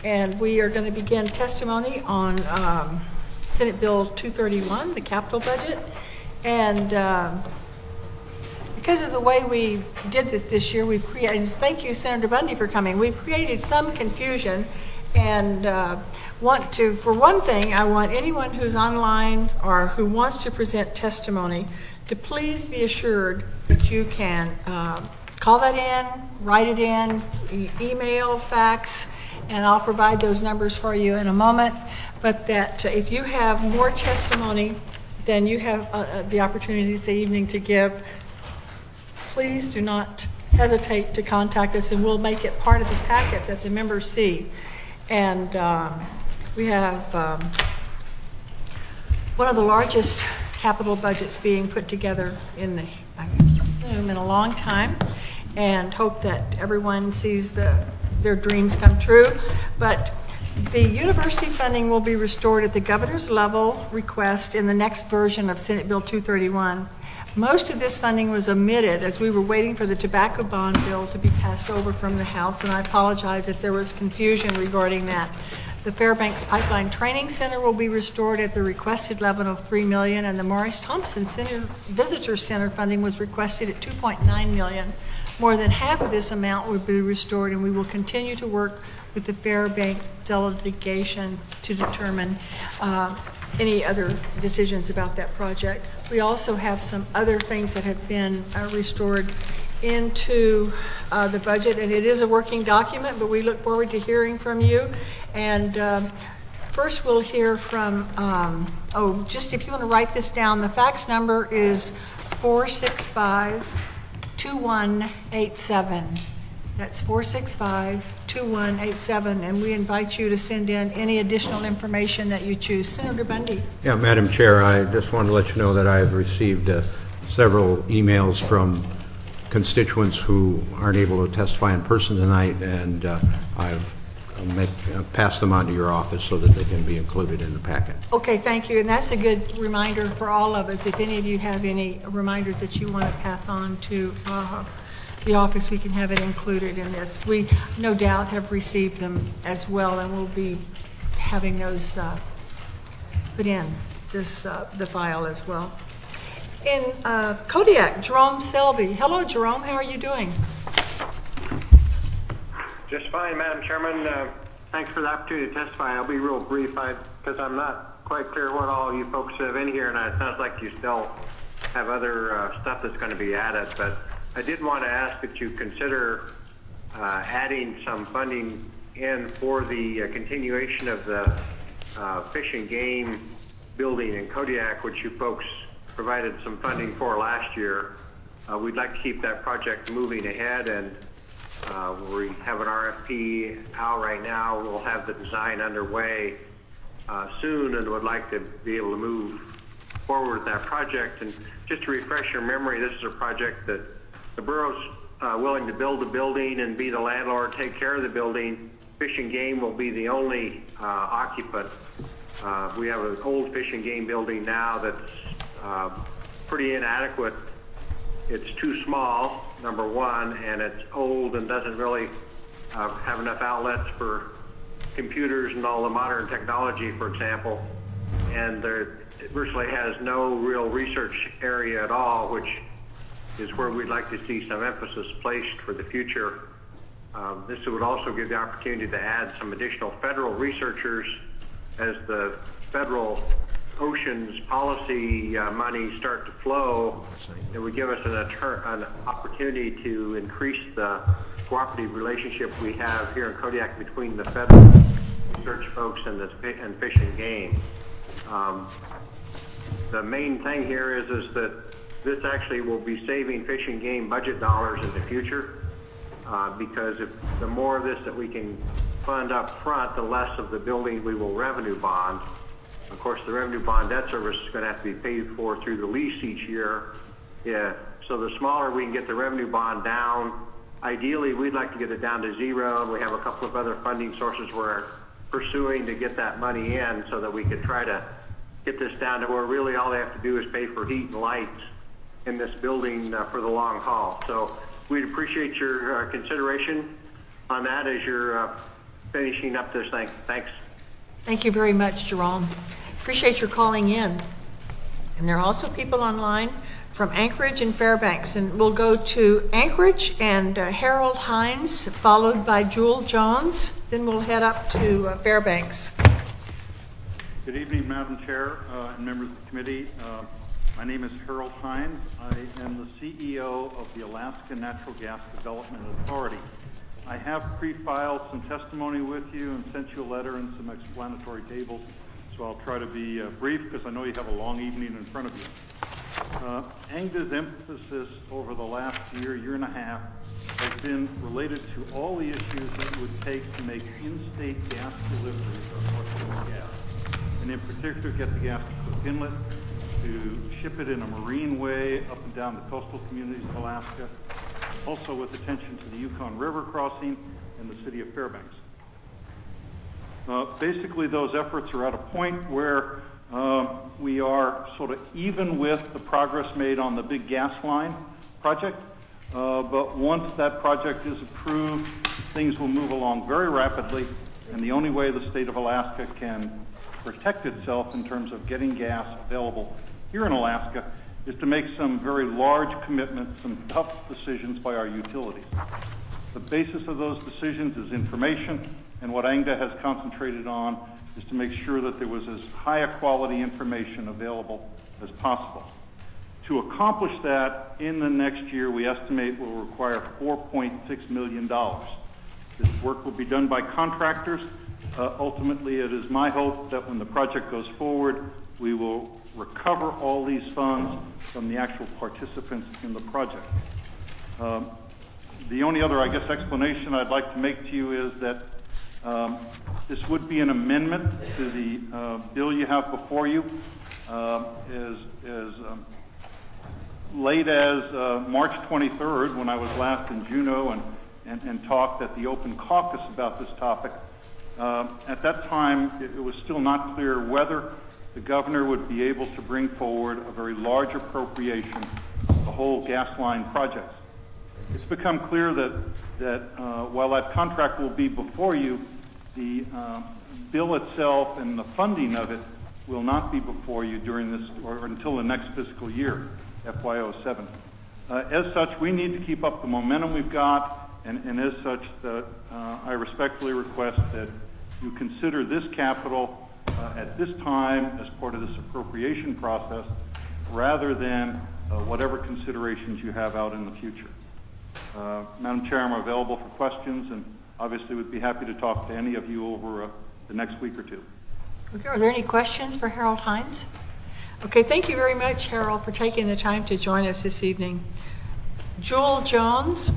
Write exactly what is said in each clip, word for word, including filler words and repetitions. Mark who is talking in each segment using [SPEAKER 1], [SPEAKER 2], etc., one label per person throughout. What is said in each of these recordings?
[SPEAKER 1] and we are going to begin testimony on um, Senate Bill two thirty-one, the capital budget. And um, because of the way we did this this year, we've created, and thank you, Senator Bundy, for coming. We've created some confusion, and uh, want to, for one thing, I want anyone who's online or who wants to present testimony to please be assured that you can uh, call that in, write it in, e email, fax, and I'll provide those numbers for you in a moment. But that uh, if you have more testimony than you have uh, the opportunity this evening to give, please do not hesitate to contact us, and we'll make it part of the packet that the members see. And um, we have um, one of the largest capital budgets being put together in the, I assume, in a long time, and hope that everyone sees the, their dreams come true. But the university funding will be restored at the governor's level request in the next version of Senate Bill two thirty-one. Most of this funding was omitted as we were waiting for the tobacco bond bill to be passed over from the House, and I apologize if there was confusion regarding that. The Fairbanks Pipeline Training Center will be restored at the requested level of three million dollars, and the Morris Thompson Center Visitor Center funding was requested at two point nine million dollars. More than half of this amount will be restored, and we will continue to work with the Fairbanks delegation to determine uh, any other decisions about that project. We also have some other things that have been uh, restored into uh, the budget, and it is a working document, but we look forward to hearing from you. And um, first we'll hear from, um, oh, just if you want to write this down, the fax number is four six five, two one eight seven. That's four six five, two one eight seven, and we invite you to send in any additional information that you choose. Senator Bundy.
[SPEAKER 2] Yeah, Madam Chair, I just wanted to let you know that I have received uh, several emails from constituents who aren't able to testify in person tonight, and uh, I've I'll make, uh, pass them on to your office so that they can be included in the packet.
[SPEAKER 1] Okay, thank you. And that's a good reminder for all of us. If any of you have any reminders that you want to pass on to uh, the office, we can have it included in this. We no doubt have received them as well, and we'll be having those uh, put in this uh, the file as well. In uh, Kodiak, Jerome Selby. Hello, Jerome. How are you doing?
[SPEAKER 3] Just fine, Madam Chairman. Uh, thanks for the opportunity to testify. I'll be real brief because I'm not quite clear what all you folks have in here, and it sounds like you still have other uh, stuff that's going to be added. But I did want to ask that you consider uh, adding some funding in for the uh, continuation of the uh, fish and game building in Kodiak, which you folks provided some funding for last year. Uh, we'd like to keep that project moving ahead, and Uh, we have an R F P out right now. We'll have the design underway uh, soon, and would like to be able to move forward with that project. And just to refresh your memory, this is a project that the borough's uh, willing to build a building and be the landlord, take care of the building. Fish and Game will be the only uh, occupant. Uh, we have an old Fish and Game building now that's uh, pretty inadequate. It's too small, number one, and it's old and doesn't really uh, have enough outlets for computers and all the modern technology, for example. And there, it virtually has no real research area at all, which is where we'd like to see some emphasis placed for the future. Um, this would also give the opportunity to add some additional federal researchers as the federal oceans policy uh, money start to flow. It would give us an, an opportunity to increase the cooperative relationship we have here in Kodiak between the federal research folks and the and Fish and Game. Um, the main thing here is is that this actually will be saving Fish and Game budget dollars in the future, uh, because if the more of this that we can fund up front, the less of the building we will revenue bond. Of course, the revenue bond debt service is going to have to be paid for through the lease each year. Yeah. So the smaller we can get the revenue bond down, ideally we'd like to get it down to zero, and we have a couple of other funding sources we're pursuing to get that money in so that we could try to get this down to where really all they have to do is pay for heat and lights in this building uh, for the long haul. So we'd appreciate your uh, consideration on that as you're uh, finishing up this thing. Thanks.
[SPEAKER 1] Thank you very much, Jerome. Appreciate your calling in. And there are also people online from Anchorage and Fairbanks. And we'll go to Anchorage and uh, Harold Hines, followed by Jewel Jones. Then we'll head up to uh, Fairbanks.
[SPEAKER 4] Good evening, Madam Chair uh, and members of the committee. Uh, my name is Harold Hines. I am the C E O of the Alaska Natural Gas Development Authority. I have pre-filed some testimony with you and sent you a letter and some explanatory tables, so I'll try to be uh, brief because I know you have a long evening in front of you. Uh, ANGDA's emphasis over the last year, year and a half, has been related to all the issues that it would take to make in-state gas deliveries of North Coast gas, and in particular get the gas to Cook Inlet, to ship it in a marine way up and down the coastal communities of Alaska, also with attention to the Yukon River crossing and the city of Fairbanks. Uh, basically, those efforts are at a point where uh, we are sort of even with the progress made on the big gas line project, uh, but once that project is approved, things will move along very rapidly, and the only way the state of Alaska can protect itself in terms of getting gas available here in Alaska is to make some very large commitments, some tough decisions by our utilities. The basis of those decisions is information, and what ANGDA has concentrated on is to make sure that there was as high a quality information available as possible. To accomplish that, in the next year, we estimate will require four point six million dollars. This work will be done by contractors. Uh, ultimately, it is my hope that when the project goes forward, we will recover all these funds from the actual participants in the project. Um, the only other, I guess, explanation I'd like to make to you is that um, this would be an amendment to the uh, bill you have before you. Uh, as as um, late as uh, March twenty-third, when I was last in Juneau and, and, and talked at the open caucus about this topic, uh, at that time it, it was still not clear whether the governor would be able to bring forward a very large appropriation of the whole gas line project. It's become clear that, that uh, while that contract will be before you, the uh, bill itself and the funding of it will not be before you during this or until the next fiscal year, F Y oh seven. Uh, as such, we need to keep up the momentum we've got, and, and as such, the, uh, I respectfully request that you consider this capital Uh, at this time as part of this appropriation process, rather than uh, whatever considerations you have out in the future. Uh, Madam Chair, I'm available for questions, and obviously would be happy to talk to any of you over uh, the next week or two.
[SPEAKER 1] Okay, are there any questions for Harold Hines? Okay, thank you very much, Harold, for taking the time to join us this evening. Jewel Jones.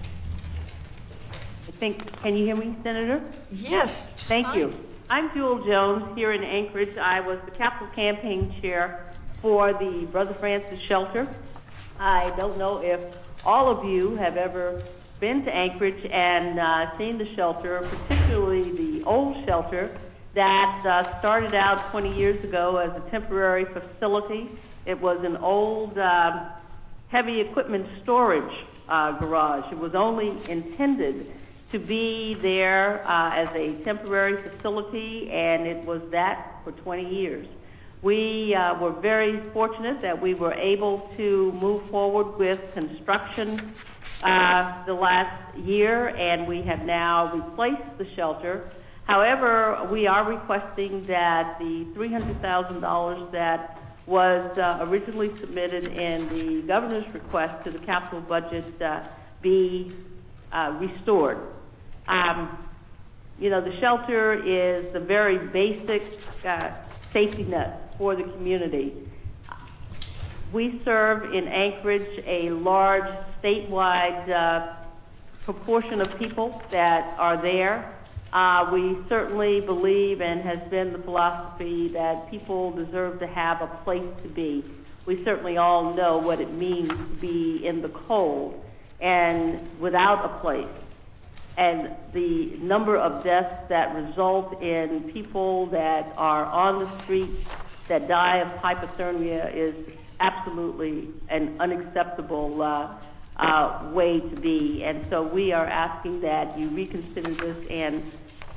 [SPEAKER 5] I think, can you hear me, Senator?
[SPEAKER 1] Yes.
[SPEAKER 5] Thank
[SPEAKER 1] fine.
[SPEAKER 5] you. I'm Jewel Jones here in Anchorage. I was the capital campaign chair for the Brother Francis shelter. I don't know if all of you have ever been to Anchorage and uh, seen the shelter, particularly the old shelter that uh, started out twenty years ago as a temporary facility. It was an old uh, heavy equipment storage uh, garage. It was only intended to be there uh, as a temporary facility, and it was that for twenty years. We uh, were very fortunate that we were able to move forward with construction uh, the last year, and we have now replaced the shelter. However, we are requesting that the three hundred thousand dollars that was uh, originally submitted in the governor's request to the capital budget uh, be uh, restored. Um, you know, the shelter is the very basic uh, safety net for the community. We serve in Anchorage a large statewide uh, proportion of people that are there. Uh, we certainly believe, and has been the philosophy, that people deserve to have a place to be. We certainly all know what it means to be in the cold and without a place. And the number of deaths that result in people that are on the street that die of hypothermia is absolutely an unacceptable uh, uh, way to be. And so we are asking that you reconsider this and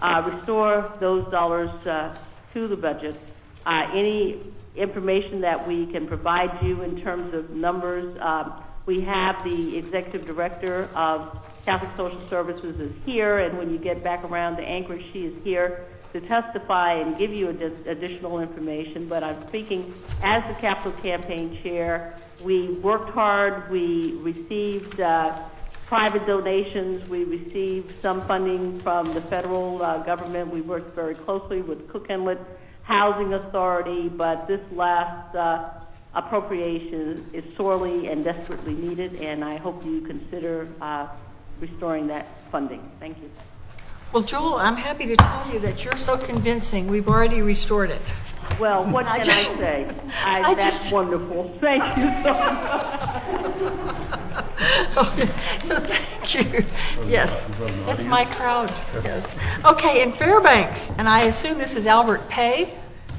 [SPEAKER 5] uh, restore those dollars uh, to the budget. Uh, any information that we can provide you in terms of numbers, um, we have the executive director of Catholic Social Services is here, and when you get back around to Anchorage, she is here to testify and give you ad- additional information. But I'm speaking as the Capital Campaign Chair. We worked hard. We received uh, private donations. We received some funding from the federal uh, government. We worked very closely with Cook Inlet Housing Authority, but this last uh, appropriation is sorely and desperately needed, and I hope you consider uh, restoring that funding. Thank you.
[SPEAKER 1] Well, Joel, I'm happy to tell you that you're so convincing. We've already restored it.
[SPEAKER 5] Well, what
[SPEAKER 1] I
[SPEAKER 5] can
[SPEAKER 1] just-
[SPEAKER 5] I say? I,
[SPEAKER 1] I
[SPEAKER 5] that's
[SPEAKER 1] just-
[SPEAKER 5] wonderful. Thank you so much.
[SPEAKER 1] Okay, so thank you. Yes, it's my crowd. Yes. Okay, in Fairbanks, and I assume this is Albert Pay,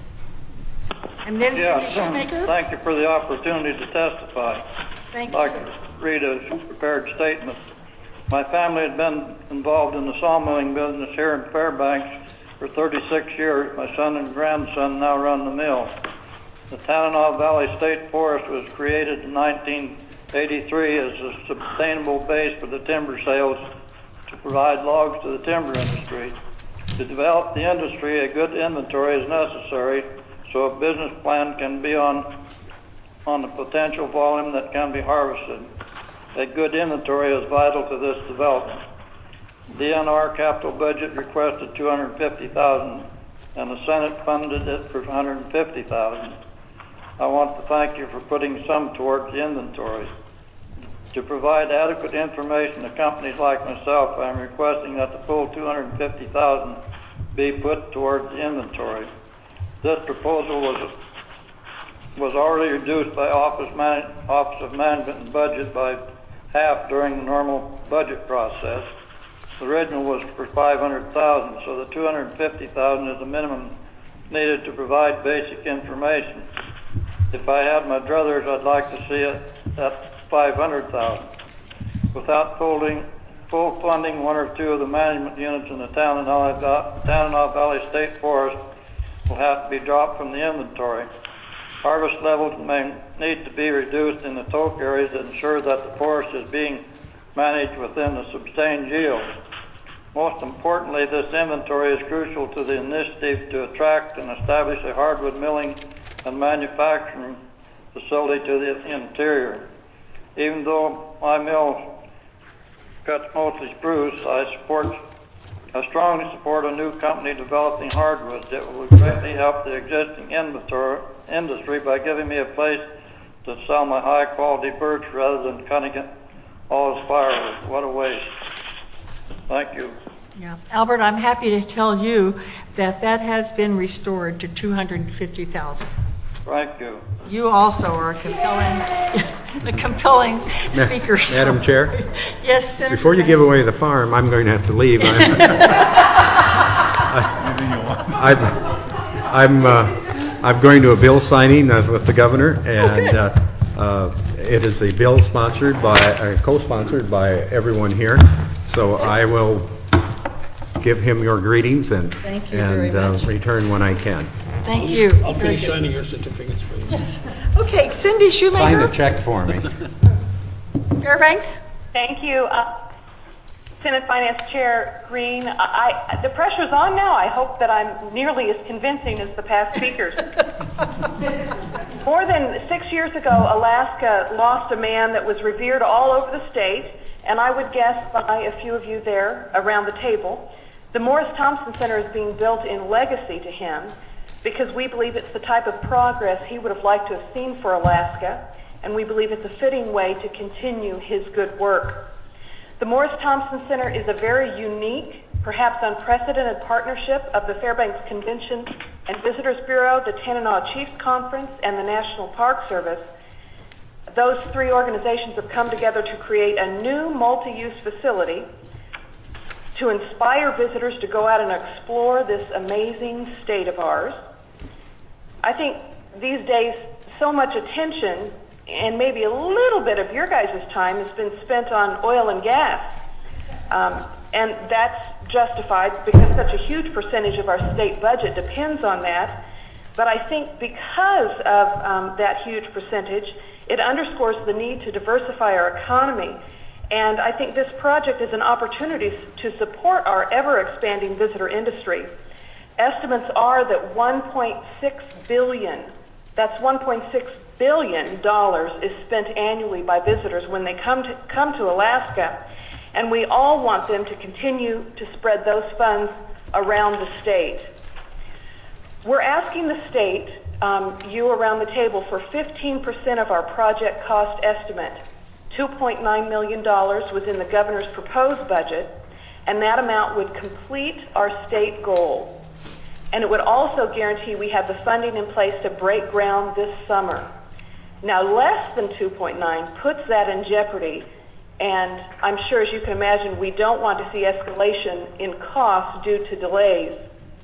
[SPEAKER 1] and then Cindy
[SPEAKER 6] Yes,
[SPEAKER 1] Shoemaker.
[SPEAKER 6] thank you for the opportunity to testify.
[SPEAKER 1] Thank
[SPEAKER 6] I'd like
[SPEAKER 1] you.
[SPEAKER 6] to read a prepared statement. My family had been involved in the sawmilling business here in Fairbanks for thirty-six years. My son and grandson now run the mill. The Tanana Valley State Forest was created in nineteen eighty-three as a sustainable base for the timber sales to provide logs to the timber industry. To develop the industry, a good inventory is necessary so a business plan can be on, on the potential volume that can be harvested. A good inventory is vital to this development. D N R capital budget requested two hundred fifty thousand dollars and the Senate funded it for one hundred fifty thousand dollars. I want to thank you for putting some towards the inventory. To provide adequate information to companies like myself, I am requesting that the full two hundred fifty thousand dollars be put towards the inventory. This proposal was was already reduced by Office, Man- Office of Management and Budget by half during the normal budget process. The original was for five hundred thousand dollars, so the two hundred fifty thousand dollars is the minimum needed to provide basic information. If I had my druthers, I'd like to see it at five hundred thousand dollars. Without folding, full funding, one or two of the management units in the Tanana Valley State Forest will have to be dropped from the inventory. Harvest levels may need to be reduced in the toke areas to ensure that the forest is being managed within the sustained yield. Most importantly, this inventory is crucial to the initiative to attract and establish a hardwood milling and manufacturing facility to the interior. Even though my mill cuts mostly spruce, I support, I strongly support a new company developing hardwoods that will greatly help the existing inventory industry by giving me a place to sell my high quality birch rather than cutting it all as firewood. What a waste. Thank you.
[SPEAKER 1] Yeah, Albert, I'm happy to tell you that that has been restored to two hundred fifty thousand dollars.
[SPEAKER 6] Thank you.
[SPEAKER 1] You also are a compelling, a compelling speaker. so-
[SPEAKER 2] Madam Chair,
[SPEAKER 1] Yes, Senator.
[SPEAKER 2] before you give away the farm, I'm going to have to leave. I'm, I, I'm, uh, I'm going to a bill signing uh, with the governor, and uh, uh, it is a bill sponsored by, uh, co-sponsored by everyone here. So I will give him your greetings and
[SPEAKER 1] Thank you very
[SPEAKER 2] and uh,
[SPEAKER 1] much.
[SPEAKER 2] return when I can.
[SPEAKER 1] Thank you.
[SPEAKER 7] I'll
[SPEAKER 1] Very
[SPEAKER 7] finish
[SPEAKER 1] good.
[SPEAKER 7] signing your certificates for you.
[SPEAKER 1] Okay, Cindy
[SPEAKER 2] Sign
[SPEAKER 1] Shoemaker.
[SPEAKER 2] the check for me.
[SPEAKER 1] Fairbanks.
[SPEAKER 8] Thank you. Uh, Senate Finance Chair Green, I, I, the pressure's on now. I hope that I'm nearly as convincing as the past speakers. More than six years ago, Alaska lost a man that was revered all over the state, and I would guess by a few of you there around the table. The Morris Thompson Center is being built in legacy to him because we believe it's the type of progress he would have liked to have seen for Alaska, and we believe it's a fitting way to continue his good work. The Morris Thompson Center is a very unique, perhaps unprecedented partnership of the Fairbanks Convention and Visitors Bureau, the Tanana Chiefs Conference, and the National Park Service. Those three organizations have come together to create a new multi-use facility to inspire visitors to go out and explore this amazing state of ours. I think these days so much attention and maybe a little bit of your guys' time has been spent on oil and gas. Um, and that's justified because such a huge percentage of our state budget depends on that. But I think because of um, that huge percentage, it underscores the need to diversify our economy. And I think this project is an opportunity to support our ever-expanding visitor industry. Estimates are that one point six billion dollars, that's one point six billion dollars is spent annually by visitors when they come to, come to Alaska. And we all want them to continue to spread those funds around the state. We're asking the state, um, you around the table, for fifteen percent of our project cost estimate. two point nine million dollars was in the governor's proposed budget, and that amount would complete our state goal. And it would also guarantee we have the funding in place to break ground this summer. Now, less than two point nine puts that in jeopardy, and I'm sure, as you can imagine, we don't want to see escalation in costs due to delays.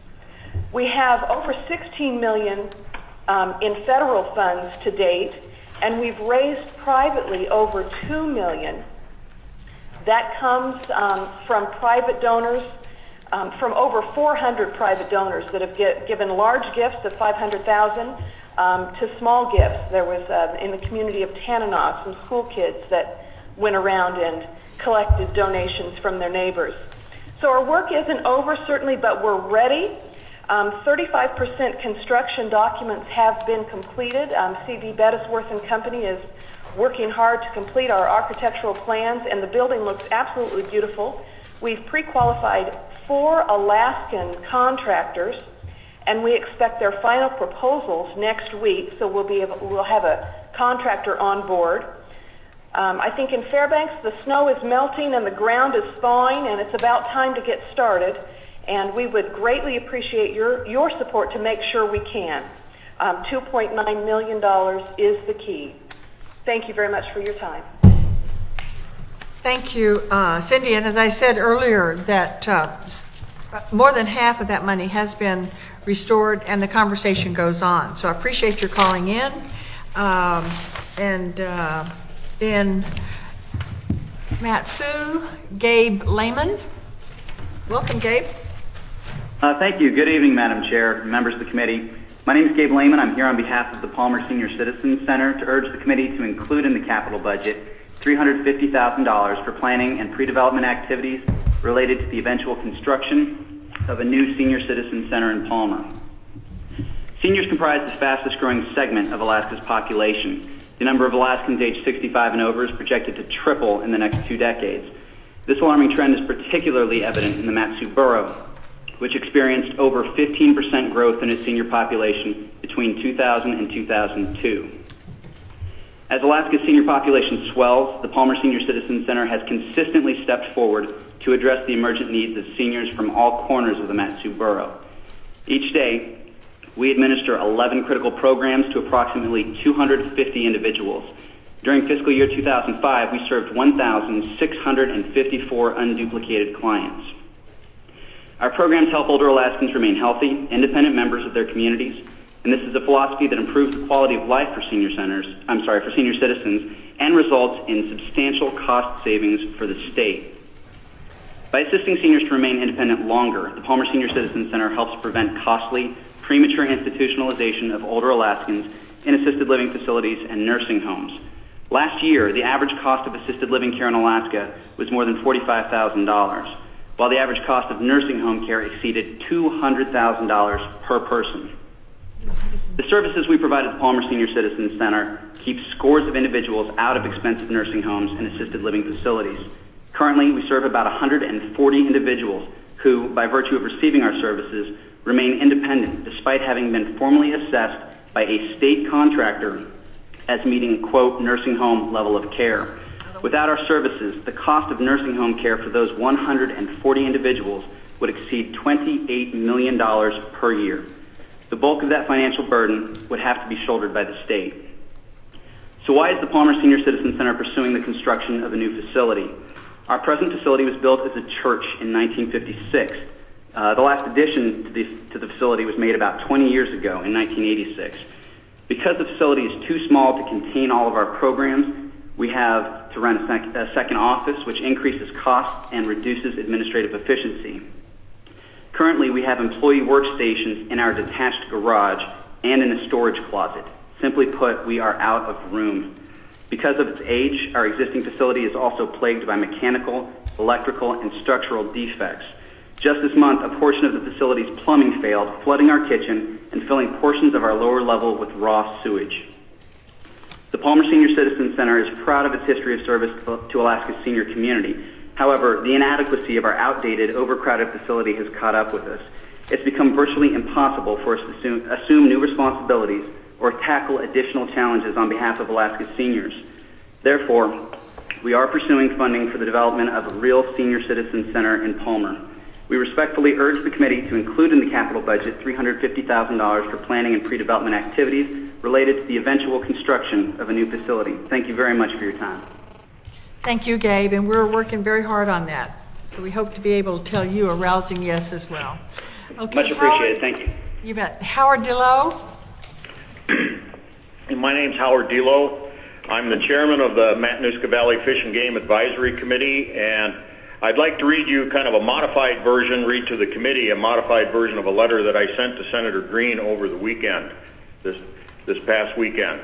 [SPEAKER 8] We have over sixteen million dollars um, in federal funds to date, and we've raised privately over two million dollars. That comes um, from private donors, um, from over four hundred private donors that have get, given large gifts of five hundred thousand dollars um, to small gifts. There was, uh, in the community of Tanana, some school kids that went around and collected donations from their neighbors. So our work isn't over, certainly, but we're ready. Um, thirty-five percent construction documents have been completed. Um, C V Bettisworth and Company is working hard to complete our architectural plans, and the building looks absolutely beautiful. We've pre-qualified four Alaskan contractors, and we expect their final proposals next week, so we'll be able, we'll have a contractor on board. Um, I think in Fairbanks, the snow is melting and the ground is thawing, and it's about time to get started. And we would greatly appreciate your, your support to make sure we can. Um, two point nine million dollars is the key. Thank you very much for your time.
[SPEAKER 1] Thank you, uh, Cindy. And as I said earlier, that uh, more than half of that money has been restored, and the conversation goes on. So I appreciate your calling in. Um, and uh, then Mat-Su, Gabe Lehman. Welcome, Gabe.
[SPEAKER 7] Uh, thank you. Good evening, Madam Chair, members of the committee. My name is Gabe Lehman. I'm here on behalf of the Palmer Senior Citizens Center to urge the committee to include in the capital budget three hundred fifty thousand dollars for planning and pre-development activities related to the eventual construction of a new senior citizen center in Palmer. Seniors comprise the fastest growing segment of Alaska's population. The number of Alaskans aged sixty-five and over is projected to triple in the next two decades. This alarming trend is particularly evident in the Mat-Su Borough, which experienced over fifteen percent growth in its senior population between two thousand and two thousand two. As Alaska's senior population swells, the Palmer Senior Citizen Center has consistently stepped forward to address the emergent needs of seniors from all corners of the Mat-Su Borough. Each day, we administer eleven critical programs to approximately two hundred fifty individuals. During fiscal year two thousand five, we served one thousand six hundred fifty-four unduplicated clients. Our programs help older Alaskans remain healthy, independent members of their communities, and this is a philosophy that improves the quality of life for senior centers, I'm sorry, for senior citizens, and results in substantial cost savings for the state. By assisting seniors to remain independent longer, the Palmer Senior Citizen Center helps prevent costly, premature institutionalization of older Alaskans in assisted living facilities and nursing homes. Last year, the average cost of assisted living care in Alaska was more than forty-five thousand dollars, while the average cost of nursing home care exceeded two hundred thousand dollars per person. The services we provide at the Palmer Senior Citizen Center keep scores of individuals out of expensive nursing homes and assisted living facilities. Currently, we serve about one hundred forty individuals who, by virtue of receiving our services, remain independent despite having been formally assessed by a state contractor as meeting, quote, nursing home level of care. Without our services, the cost of nursing home care for those one hundred forty individuals would exceed twenty-eight million dollars per year. The bulk of that financial burden would have to be shouldered by the state. So why is the Palmer Senior Citizen Center pursuing the construction of a new facility? Our present facility was built as a church in nineteen fifty-six. Uh, the last addition to the, to the facility was made about twenty years ago in nineteen eighty-six. Because the facility is too small to contain all of our programs, we have to rent a, sec- a second office, which increases costs and reduces administrative efficiency. Currently, we have employee workstations in our detached garage and in a storage closet. Simply put, we are out of room. Because of its age, our existing facility is also plagued by mechanical, electrical, and structural defects. Just this month, a portion of the facility's plumbing failed, flooding our kitchen and filling portions of our lower level with raw sewage. The Palmer Senior Citizen Center is proud of its history of service to Alaska's senior community. However, the inadequacy of our outdated, overcrowded facility has caught up with us. It's become virtually impossible for us to assume, assume new responsibilities or tackle additional challenges on behalf of Alaska's seniors. Therefore, we are pursuing funding for the development of a real senior citizen center in Palmer. We respectfully urge the committee to include in the capital budget three hundred fifty thousand dollars for planning and pre-development activities related to the eventual construction of a new facility. Thank you very much for your time.
[SPEAKER 1] Thank you, Gabe, and we're working very hard on that. So we hope to be able to tell you a rousing yes as well. Okay,
[SPEAKER 7] Much appreciated.
[SPEAKER 1] Howard,
[SPEAKER 7] Thank you.
[SPEAKER 1] You bet. Howard DeLoe.
[SPEAKER 9] My name's Howard DeLoe. I'm the chairman of the Matanuska Valley Fish and Game Advisory Committee, and I'd like to read you kind of a modified version, read to the committee a modified version of a letter that I sent to Senator Green over the weekend, this, this past weekend.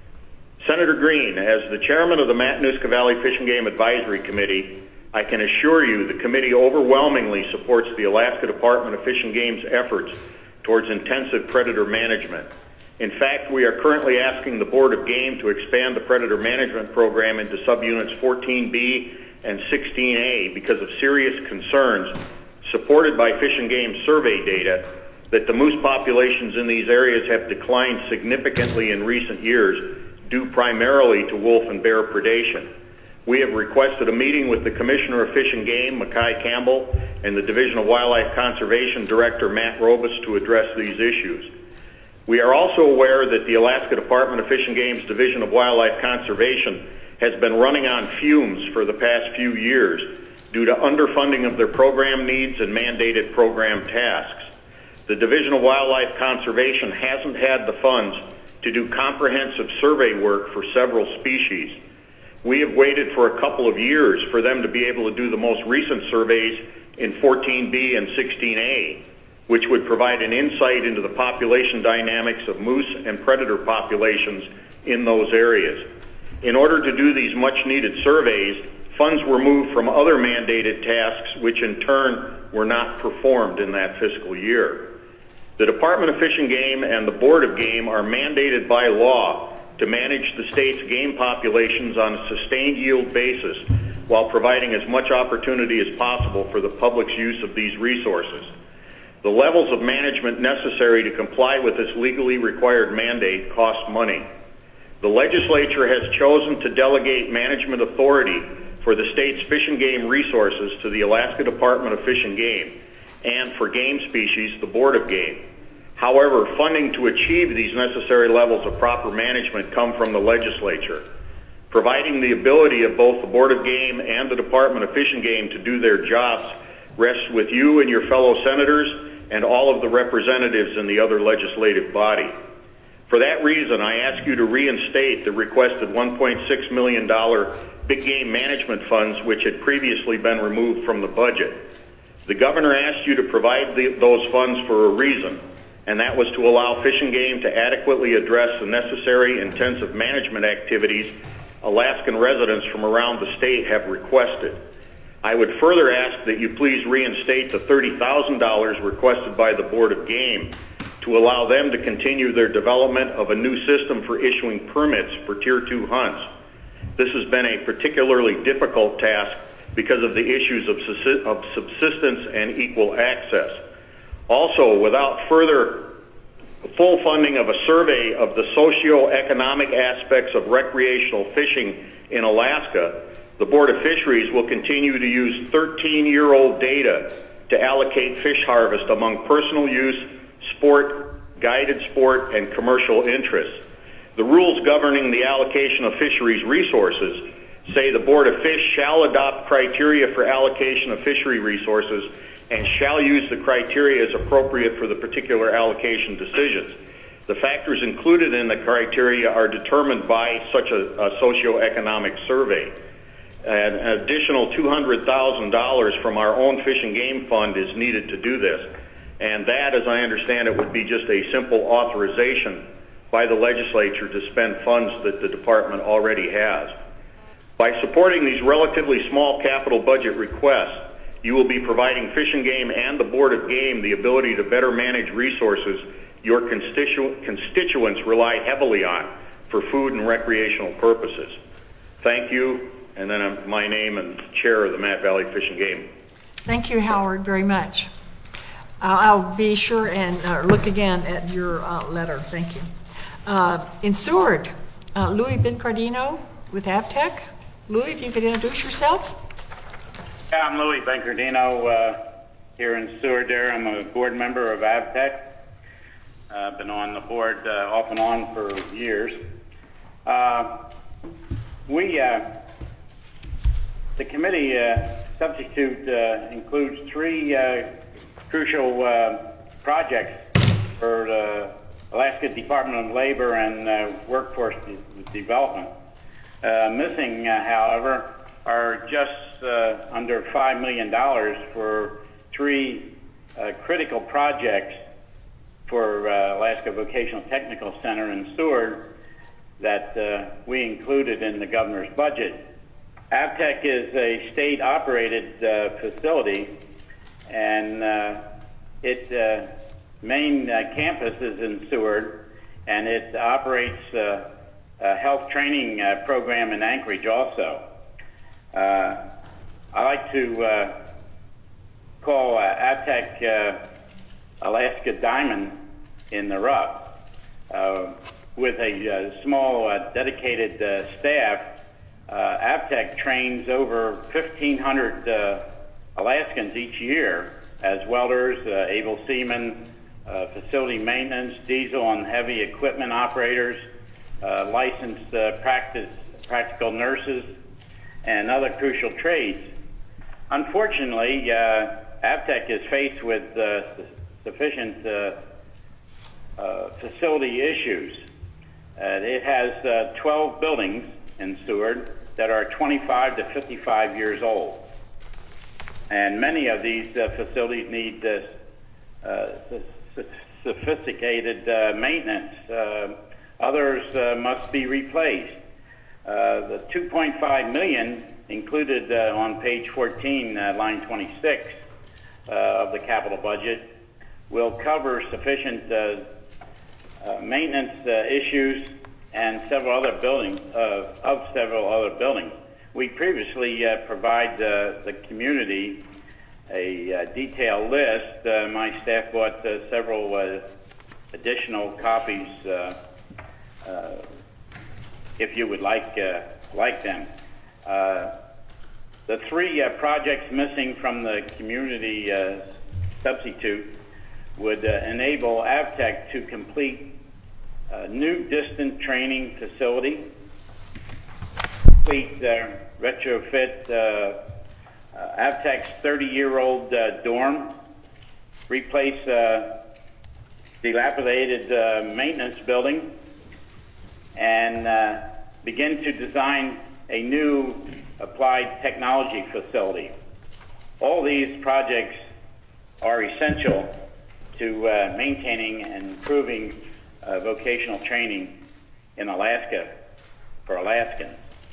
[SPEAKER 9] Senator Green, as the chairman of the Matanuska Valley Fish and Game Advisory Committee, I can assure you the committee overwhelmingly supports the Alaska Department of Fish and Game's efforts towards intensive predator management. In fact, we are currently asking the Board of Game to expand the predator management program into subunits fourteen B and sixteen A because of serious concerns supported by Fish and Game survey data that the moose populations in these areas have declined significantly in recent years due primarily to wolf and bear predation. We have requested a meeting with the Commissioner of Fish and Game, Mackay Campbell, and the Division of Wildlife Conservation Director, Matt Robus, to address these issues. We are also aware that the Alaska Department of Fish and Game's Division of Wildlife Conservation has been running on fumes for the past few years due to underfunding of their program needs and mandated program tasks. The Division of Wildlife Conservation hasn't had the funds to do comprehensive survey work for several species. We have waited for a couple of years for them to be able to do the most recent surveys in fourteen B and sixteen A, which would provide an insight into the population dynamics of moose and predator populations in those areas. In order to do these much-needed surveys, funds were moved from other mandated tasks, which in turn were not performed in that fiscal year. The Department of Fish and Game and the Board of Game are mandated by law to manage the state's game populations on a sustained yield basis while providing as much opportunity as possible for the public's use of these resources. The levels of management necessary to comply with this legally required mandate cost money. The legislature has chosen to delegate management authority for the state's fish and game resources to the Alaska Department of Fish and Game, and for game species, the Board of Game. However, funding to achieve these necessary levels of proper management come from the legislature. Providing the ability of both the Board of Game and the Department of Fish and Game to do their jobs rests with you and your fellow senators and all of the representatives in the other legislative body. For that reason, I ask you to reinstate the requested one point six million dollars big game management funds which had previously been removed from the budget. The governor asked you to provide the, those funds for a reason, and that was to allow Fish and Game to adequately address the necessary intensive management activities Alaskan residents from around the state have requested. I would further ask that you please reinstate the thirty thousand dollars requested by the Board of Game to allow them to continue their development of a new system for issuing permits for Tier two hunts. This has been a particularly difficult task because of the issues of subsistence and equal access. Also, without further full funding of a survey of the socio-economic aspects of recreational fishing in Alaska, the Board of Fisheries will continue to use thirteen-year-old data to allocate fish harvest among personal use, sport, guided sport, and commercial interests. The rules governing the allocation of fisheries resources say the Board of Fish shall adopt criteria for allocation of fishery resources and shall use the criteria as appropriate for the particular allocation decisions. The factors included in the criteria are determined by such a, a socioeconomic survey. An additional two hundred thousand dollars from our own Fish and Game Fund is needed to do this. And that, as I understand it, would be just a simple authorization by the legislature to spend funds that the department already has. By supporting these relatively small capital budget requests, you will be providing Fish and Game and the Board of Game the ability to better manage resources your constitu- constituents rely heavily on for food and recreational purposes. Thank you, and then I'm my name and chair of the Matt Valley Fish and Game.
[SPEAKER 1] Thank you, Howard, very much. Uh, I'll be sure and uh, look again at your uh, letter. Thank you. Uh, in Seward, uh, Louis Bencardino with Avtech. Louis, if you could introduce yourself.
[SPEAKER 10] Yeah, I'm Louis Bencardino uh, here in Seward there. I'm a board member of Avtech. I've uh, been on the board uh, off and on for years. Uh, we, uh, the committee uh, substitute uh, includes three uh, crucial uh, projects for the Alaska Department of Labor and uh, Workforce de- Development. Uh, missing, uh, however, are just uh, under five million dollars for three uh, critical projects for uh, Alaska Vocational Technical Center in Seward that uh, we included in the governor's budget. Avtech is a state-operated uh, facility, and uh, its uh, main uh, campus is in Seward, and it operates uh, a health training uh, program in Anchorage also. Uh, I like to uh, call uh, Avtech uh, Alaska Diamond in the rough. Uh, with a uh, small uh, dedicated uh, staff, uh, Avtech trains over fifteen hundred uh, Alaskans each year as welders, uh, able seamen, uh, facility maintenance, diesel and heavy equipment operators, uh, licensed uh, practice, practical nurses, and other crucial trades. Unfortunately, uh, Avtech is faced with uh, su- sufficient uh, uh, facility issues. Uh, it has uh, twelve buildings in Seward that are twenty-five to fifty-five years old. And many of these uh, facilities need uh, uh, s- sophisticated uh, maintenance. Uh, others uh, must be replaced. Uh, the two point five million dollars included uh, on page fourteen, uh, line twenty-six uh, of the capital budget will cover sufficient uh, uh, maintenance uh, issues and several other buildings, uh, of several other buildings. We previously uh, provide uh, the community a uh, detailed list. Uh, my staff bought uh, several uh, additional copies uh, uh, if you would like uh, like them. Uh, the three uh, projects missing from the community uh, substitute would uh, enable Avtech to complete a new distant training facility, complete uh, retrofit uh, uh, Avtech's thirty-year-old uh, dorm, replace uh, dilapidated uh, maintenance building, and uh, begin to design a new applied technology facility. All these projects are essential to uh, maintaining and improving uh, vocational training in Alaska for Alaskans.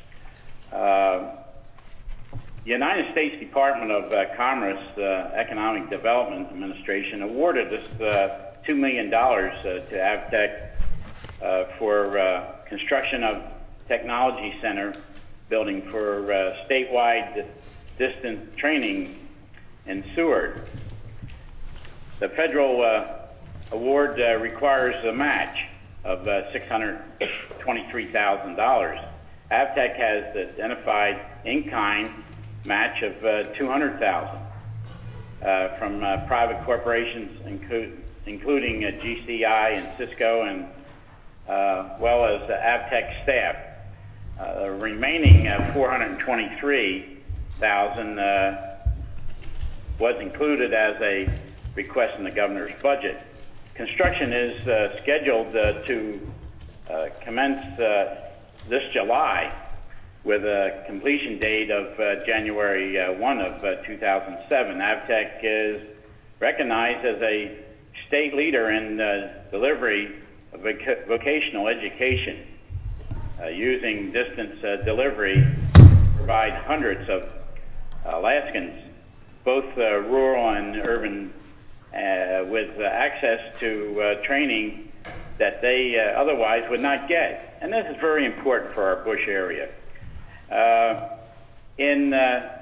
[SPEAKER 10] Uh, the United States Department of uh, Commerce uh, Economic Development Administration awarded us uh, two million dollars uh, to Avtech uh, for uh, construction of technology center building for uh, statewide distant training in Seward. The federal uh, award uh, requires a match of uh, six hundred twenty-three thousand dollars. Avtech has identified in-kind match of uh, two hundred thousand dollars uh, from uh, private corporations, inclu- including uh, G C I and Cisco, and uh, well as uh, Avtech staff. Uh, the remaining uh, four hundred twenty-three thousand dollars uh, was included as a request in the governor's budget. Construction is uh, scheduled uh, to uh, commence uh, this July with a completion date of uh, January uh, first of uh, two thousand seven. Avtech is recognized as a state leader in uh, delivery of voc- vocational education, uh, using distance uh, delivery to provide hundreds of Alaskans, both uh, rural and urban, uh, with uh, access to uh, training that they uh, otherwise would not get. And this is very important for our bush area. Uh, in uh,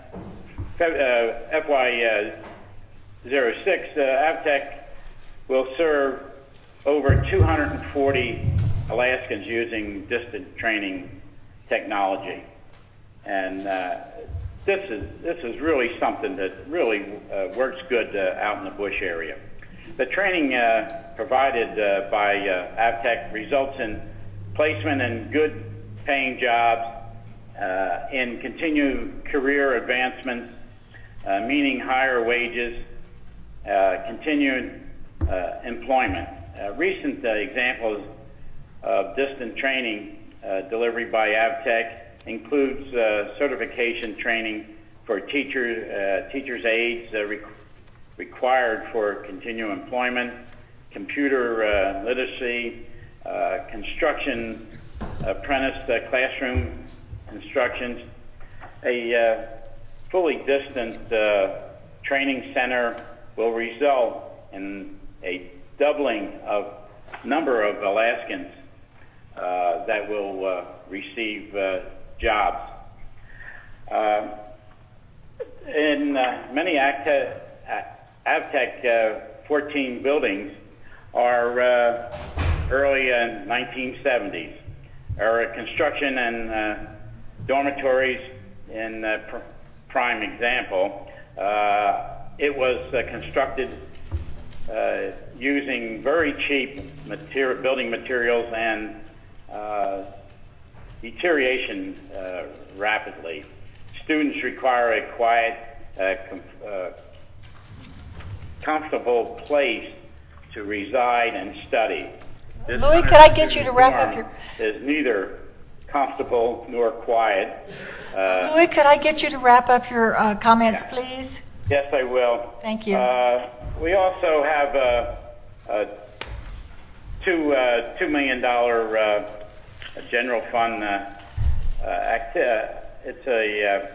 [SPEAKER 10] F Y zero six, uh, AvTech will serve over two hundred forty Alaskans using distant training technology. And uh, this is this is really something that really uh, works good uh, out in the bush area. The training uh, provided uh, by uh, AvTech results in placement in good paying jobs, uh, in continued career advancements, uh, meaning higher wages, uh, continued uh, employment. Uh, recent uh, examples of distant training uh, delivery by AvTech includes uh, certification training for teachers, uh, teachers' aides uh, re- required for continued employment, computer uh, literacy, uh, construction apprentice uh, classroom instructions. A uh, fully distant uh, training center will result in a doubling of number of Alaskans uh, that will uh, receive uh, jobs. Uh, in uh, many AvTech, AvTech uh, fourteen buildings are uh, early uh, nineteen seventies. Our construction and uh, dormitories, in uh, pr- prime example, uh, it was uh, constructed uh, using very cheap material, building materials, and uh, deterioration uh, rapidly. Students require a quiet, uh, com- uh, comfortable place to reside and study. This
[SPEAKER 1] Louis, could I get you to wrap up your...
[SPEAKER 10] is neither comfortable nor quiet. Uh,
[SPEAKER 1] Louis, could I get you to wrap up your uh, comments,
[SPEAKER 10] yeah.
[SPEAKER 1] please?
[SPEAKER 10] Yes, I will.
[SPEAKER 1] Thank you.
[SPEAKER 10] Uh, we also have a, a two uh, two million dollar uh, general fund uh, uh, act. Uh, it's a uh,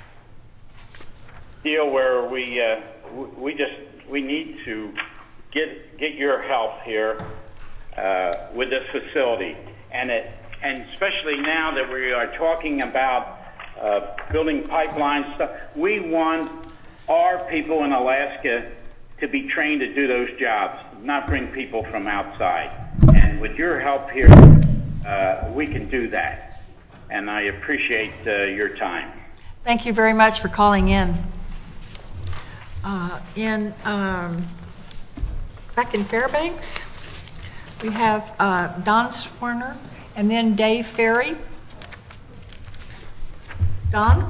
[SPEAKER 10] deal where we uh, we just we need to get get your help here uh, with this facility, and it and especially now that we are talking about uh, building pipelines stuff, we want our people in Alaska to be trained to do those jobs, not bring people from outside. And with your help here, uh, we can do that. And I appreciate uh, your time.
[SPEAKER 1] Thank you very much for calling in. Uh, in um, back in Fairbanks, we have uh, Don Swerner and then Dave Ferry. Don?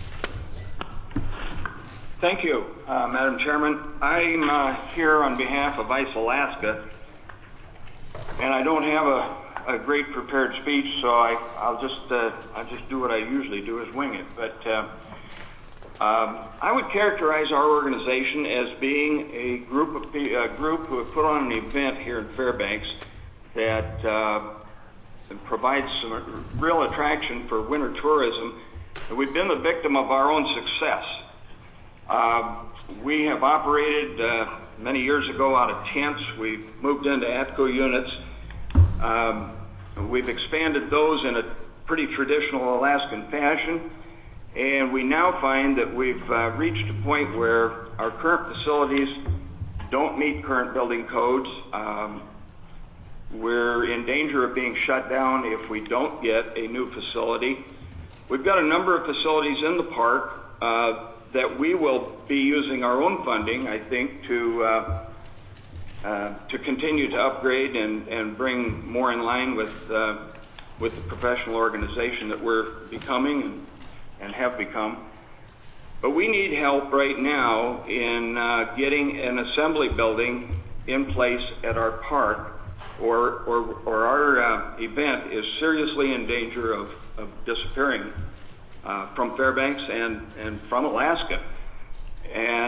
[SPEAKER 11] Thank you, uh, Madam Chairman. I'm uh, here on behalf of ICE Alaska, and I don't have a, a great prepared speech, so I, I'll just uh, I'll just do what I usually do, is wing it. But uh, um, I would characterize our organization as being a group of a group who have put on an event here in Fairbanks that uh, provides some real attraction for winter tourism. And we've been the victim of our own success. Uh, we have operated uh, many years ago out of tents. We've moved into ATCO units. Um, we've expanded those in a pretty traditional Alaskan fashion, and we now find that we've uh, reached a point where our current facilities don't meet current building codes. Um, we're in danger of being shut down if we don't get a new facility. We've got a number of facilities in the park uh, that we will be using our own funding, I think, to uh, uh, to continue to upgrade and, and bring more in line with uh, with the professional organization that we're becoming and, and have become. But we need help right now in uh, getting an assembly building in place at our park, or or, or our uh, event is seriously in danger of, of disappearing Uh, from Fairbanks and, and from Alaska. And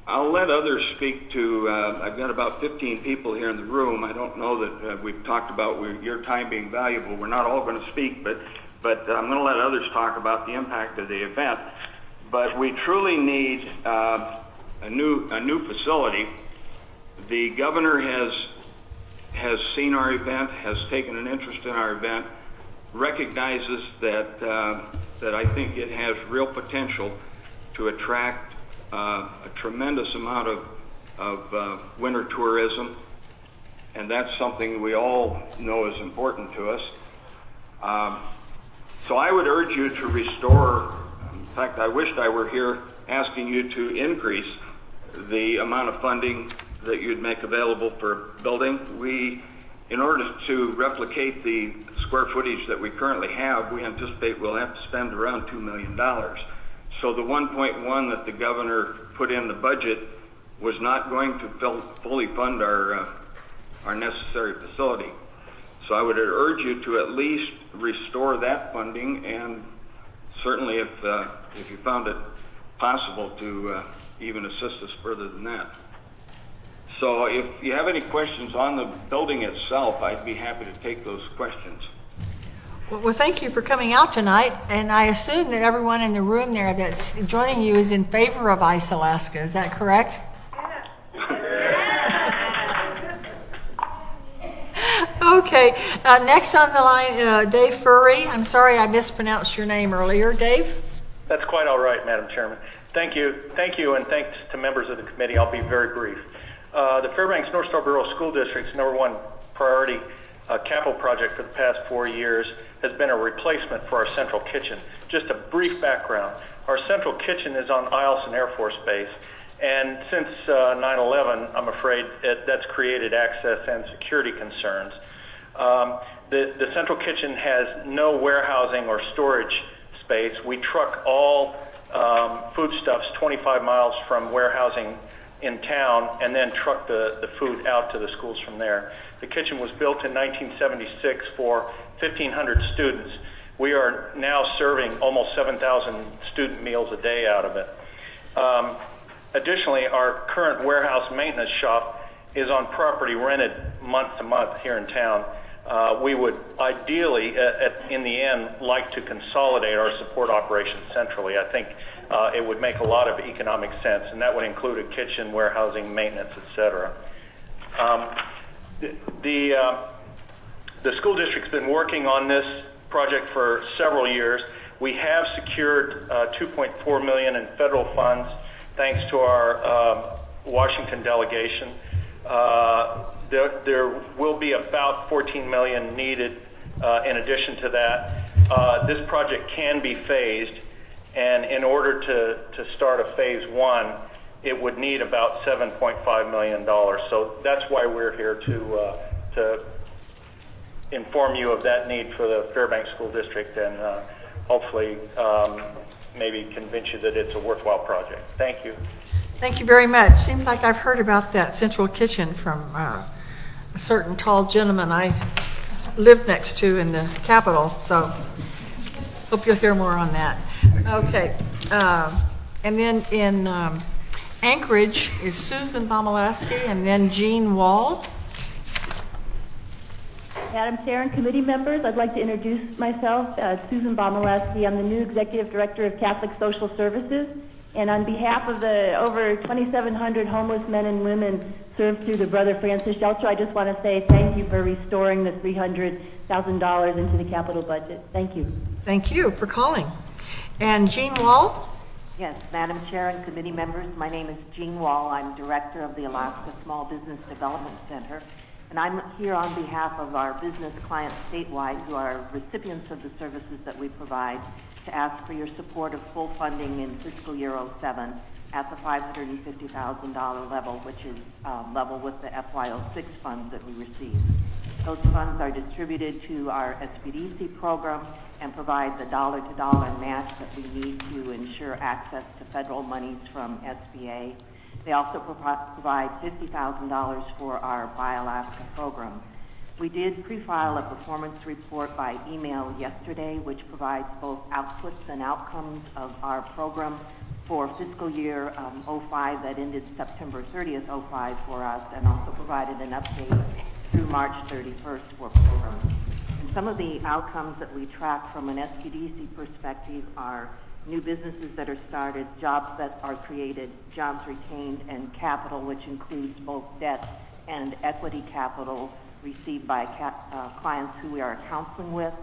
[SPEAKER 11] I'll let others speak to, uh, I've got about fifteen people here in the room. I don't know that uh, we've talked about we, your time being valuable. We're not all going to speak, but, but I'm going to let others talk about the impact of the event. But we truly need uh, a new a new facility. The governor has has seen our event, has taken an interest in our event, recognizes that uh, that I think it has real potential to attract uh, a tremendous amount of of uh, winter tourism, and that's something we all know is important to us. Um, so I would urge you to restore. In fact, I wished I were here asking you to increase the amount of funding that you'd make available for building. We, in order to replicate the square footage that we currently have, we anticipate we'll have to spend around two million dollars. So the one point one that the governor put in the budget was not going to fill, fully fund our, uh, our necessary facility. So I would urge you to at least restore that funding, and certainly if, uh, if you found it possible to uh, even assist us further than that. So if you have any questions on the building itself, I'd be happy to take those questions.
[SPEAKER 1] Well, thank you for coming out tonight, and I assume that everyone in the room there that's joining you is in favor of Ice Alaska. Is that correct? Okay. Uh, next on the line, uh, Dave Furry. I'm sorry I mispronounced your name earlier. Dave?
[SPEAKER 12] That's quite all right, Madam Chairman. Thank you. Thank you, and thanks to members of the committee. I'll be very brief. Uh, the Fairbanks North Star Borough School District's number one priority uh, capital project for the past four years has been a replacement for our central kitchen. Just a brief background. Our central kitchen is on Eielson Air Force Base, and since uh, nine eleven, I'm afraid it, that's created access and security concerns. Um, the, the central kitchen has no warehousing or storage space. We truck all um, foodstuffs twenty-five miles from warehousing in town and then truck the, the food out to the schools from there. The kitchen was built in nineteen seventy-six for fifteen hundred students. We are now serving almost seven thousand student meals a day out of it. Um, additionally, our current warehouse maintenance shop is on property rented month to month here in town. Uh, we would ideally, uh, at, in the end, like to consolidate our support operations centrally. I think uh, it would make a lot of economic sense, and that would include a kitchen, warehousing, maintenance, et cetera. Um, the the, uh, the school district's been working on this project for several years. We have secured uh, two point four million dollars in federal funds, thanks to our uh, Washington delegation. Uh, there, there will be about fourteen million dollars needed uh, in addition to that. Uh, this project can be phased, and in order to, to start a phase one, it would need about seven point five million dollars. So that's why we're here to, uh, to inform you of that need for the Fairbanks School District, and uh, hopefully um, maybe convince you that it's a worthwhile project. Thank you.
[SPEAKER 1] Thank you very much. Seems like I've heard about that central kitchen from uh, a certain tall gentleman I live next to in the Capitol, so hope you'll hear more on that. Okay. Uh, and then in um, Anchorage is Susan Bomalaski and then Jean Wall.
[SPEAKER 5] Madam Chair and committee members, I'd like to introduce myself, uh, Susan Bomalaski. I'm the new Executive Director of Catholic Social Services. And on behalf of the over twenty-seven hundred homeless men and women served through the Brother Francis Shelter, I just want to say thank you for restoring the three hundred thousand dollars into the capital budget. Thank you.
[SPEAKER 1] Thank you for calling. And Jean Wall?
[SPEAKER 13] Yes, Madam Chair and committee members, my name is Jean Wall. I'm Director of the Alaska Small Business Development Center. And I'm here on behalf of our business clients statewide who are recipients of the services that we provide, to ask for your support of full funding in fiscal year oh seven at the five hundred fifty thousand dollars level, which is um, level with the F Y oh six funds that we receive. Those funds are distributed to our S B D C program and provide the dollar-to-dollar match that we need to ensure access to federal monies from S B A. They also pro provide fifty thousand dollars for our Buy Alaska program. We did pre-file a performance report by email yesterday, which provides both outputs and outcomes of our program for fiscal year um, oh five that ended September thirtieth, oh five for us, and also provided an update through March thirty-first for programs. And some of the outcomes that we track from an S Q D C perspective are new businesses that are started, jobs that are created, jobs retained, and capital, which includes both debt and equity capital received by cap, uh, clients who we are counseling with.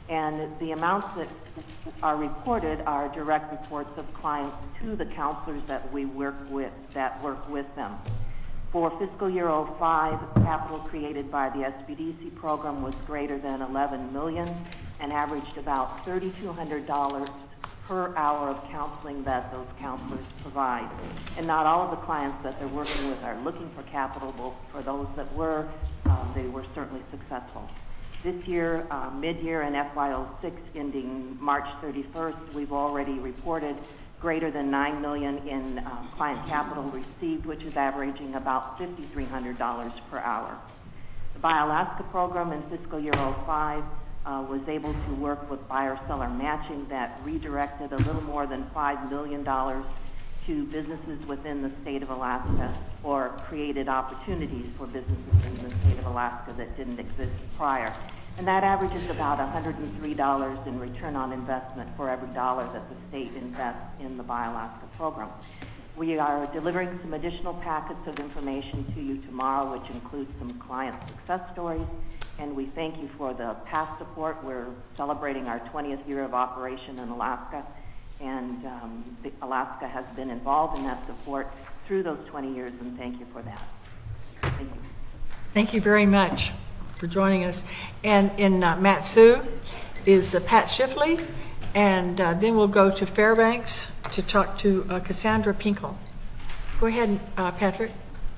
[SPEAKER 13] And the amounts that are reported are direct reports of clients to the counselors that we work with, that work with them. For fiscal year oh five, capital created by the S B D C program was greater than eleven million dollars and averaged about three thousand two hundred dollars per hour of counseling that those counselors provide. And not all of the clients that they're working with are looking for capital, but for those that were, um, they were certainly successful. This year, uh, mid-year in F Y oh six, ending March thirty-first, we've already reported greater than nine million dollars in uh, client capital received, which is averaging about five thousand three hundred dollars per hour. The Buy Alaska program in fiscal year oh five uh, was able to work with buyer-seller matching that redirected a little more than five million dollars to businesses within the state of Alaska, or created opportunities for businesses in the state of Alaska that didn't exist prior. And that averages about one hundred three dollars in return on investment for every dollar that the state invests in the Buy Alaska program. We are delivering some additional packets of information to you tomorrow, which includes some client success stories, and we thank you for the past support. We're celebrating our twentieth year of operation in Alaska, and um, the, Alaska has been involved in that support through those twenty years, and thank you for that. Thank you.
[SPEAKER 1] Thank you very much for joining us. And in uh, Mat-Su is uh, Pat Schiffley, and uh, then we'll go to Fairbanks to talk to uh, Cassandra Pinkel. Go ahead, uh, Patrick.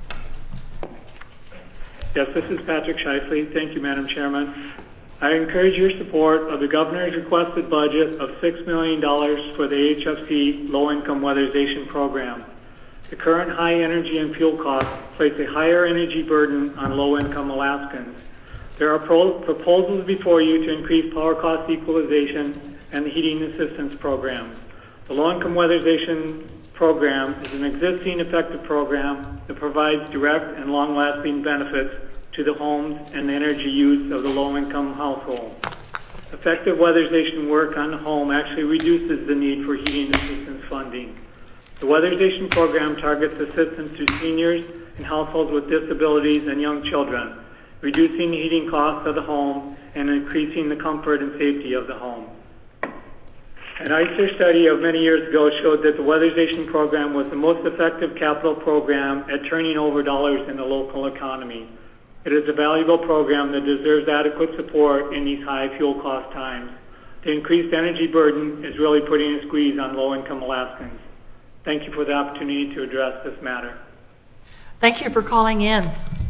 [SPEAKER 14] Yes, this is Patrick Shifley. Thank you, Madam Chairman. I encourage your support of the Governor's requested budget of six million dollars for the A H F C Low-Income Weatherization Program. The current high energy and fuel costs place a higher energy burden on low-income Alaskans. There are pro proposals before you to increase power cost equalization and the heating assistance program. The Low-Income Weatherization Program is an existing effective program that provides direct and long-lasting benefits to the homes and the energy use of the low-income household. Effective weatherization work on the home actually reduces the need for heating assistance funding. The weatherization program targets assistance to seniors and households with disabilities and young children, reducing the heating costs of the home and increasing the comfort and safety of the home. An I C E R study of many years ago showed that the weatherization program was the most effective capital program at turning over dollars in the local economy. It is a valuable program that deserves adequate support in these high fuel cost times. The increased energy burden is really putting a squeeze on low-income Alaskans. Thank you for the opportunity to address this matter.
[SPEAKER 1] Thank you for calling in.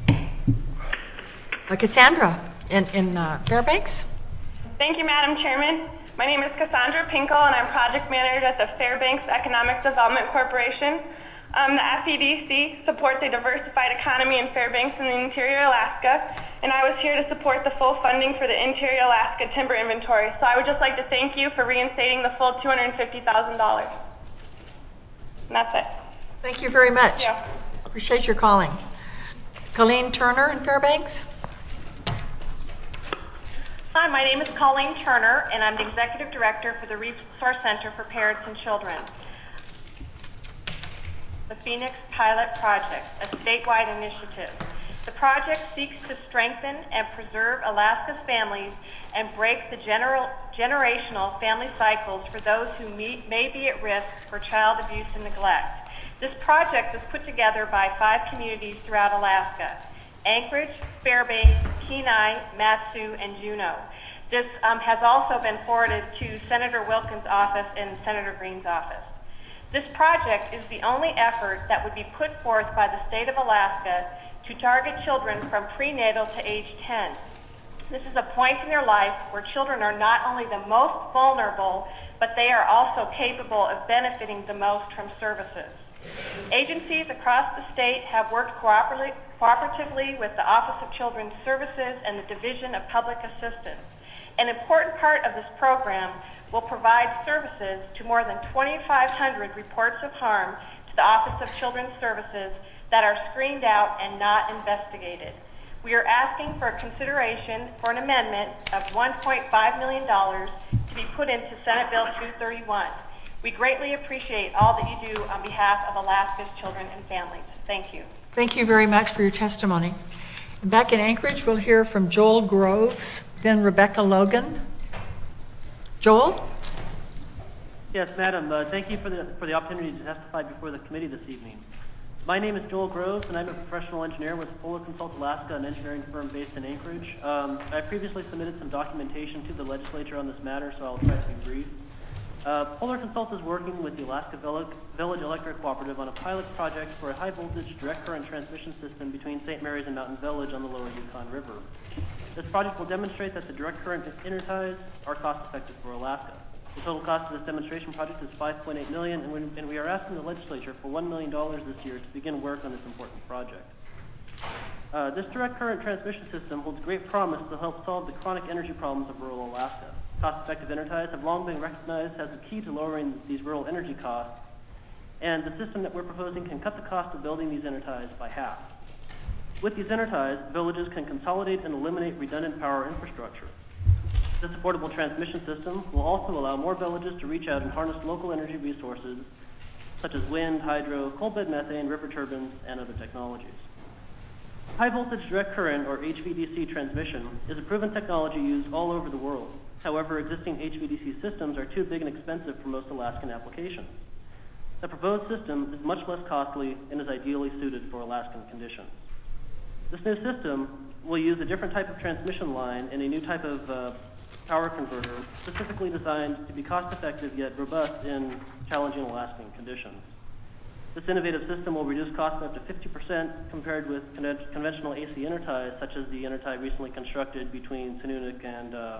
[SPEAKER 1] Uh, Cassandra in, in uh, Fairbanks.
[SPEAKER 15] Thank you, Madam Chairman. My name is Cassandra Pinkel, and I'm project manager at the Fairbanks Economic Development Corporation. Um, the F E D C supports a diversified economy in Fairbanks and the interior Alaska, and I was here to support the full funding for the interior Alaska timber inventory. So I would just like to thank you for reinstating the full two hundred fifty thousand dollars. And that's it.
[SPEAKER 1] Thank you very much.
[SPEAKER 15] Thank you.
[SPEAKER 1] Appreciate your calling. Colleen Turner in Fairbanks.
[SPEAKER 16] Hi, my name is Colleen Turner, and I'm the Executive Director for the Resource Center for Parents and Children. The Phoenix Pilot Project, a statewide initiative. The project seeks to strengthen and preserve Alaska's families and break the general, generational family cycles for those who may, may be at risk for child abuse and neglect. This project was put together by five communities throughout Alaska: Anchorage, Fairbanks, Kenai, Mat-Su, and Juneau. This um, has also been forwarded to Senator Wilkins' office and Senator Green's office. This project is the only effort that would be put forth by the state of Alaska to target children from prenatal to age ten. This is a point in their life where children are not only the most vulnerable, but they are also capable of benefiting the most from services. Agencies across the state have worked cooperatively, cooperatively with the Office of Children's Services and the Division of Public Assistance. An important part of this program will provide services to more than twenty-five hundred reports of harm to the Office of Children's Services that are screened out and not investigated. We are asking for consideration for an amendment of one point five million dollars to be put into Senate Bill two thirty-one. We greatly appreciate all that you do on behalf of Alaska's children and families. Thank you.
[SPEAKER 1] Thank you very much for your testimony. Back in Anchorage, we'll hear from Joel Groves, then Rebecca Logan. Joel?
[SPEAKER 17] Yes, Madam. Uh, thank you for the, for the opportunity to testify before the committee this evening. My name is Joel Groves, and I'm a professional engineer with Polar Consult Alaska, an engineering firm based in Anchorage. Um, I previously submitted some documentation to the legislature on this matter, so I'll try to be brief. Uh, Polar Consult is working with the Alaska Village Electric Cooperative on a pilot project for a high-voltage direct current transmission system between Saint Mary's and Mountain Village on the lower Yukon River. This project will demonstrate that the direct current interties are cost-effective for Alaska. The total cost of this demonstration project is five point eight million dollars, and, and we are asking the legislature for one million dollars this year to begin work on this important project. Uh, this direct current transmission system holds great promise to help solve the chronic energy problems of rural Alaska. Cost-effective interties have long been recognized as a key to lowering these rural energy costs, and the system that we're proposing can cut the cost of building these interties by half. With these interties, villages can consolidate and eliminate redundant power infrastructure. This affordable transmission system will also allow more villages to reach out and harness local energy resources such as wind, hydro, coal bed methane, river turbines, and other technologies. High voltage direct current, or H V D C transmission, is a proven technology used all over the world. However, existing H V D C systems are too big and expensive for most Alaskan applications. The proposed system is much less costly and is ideally suited for Alaskan conditions. This new system will use a different type of transmission line and a new type of uh, power converter specifically designed to be cost-effective yet robust in challenging Alaskan conditions. This innovative system will reduce costs by up to fifty percent compared with con conventional A C interties, such as the intertie recently constructed between Sinoonuk and uh,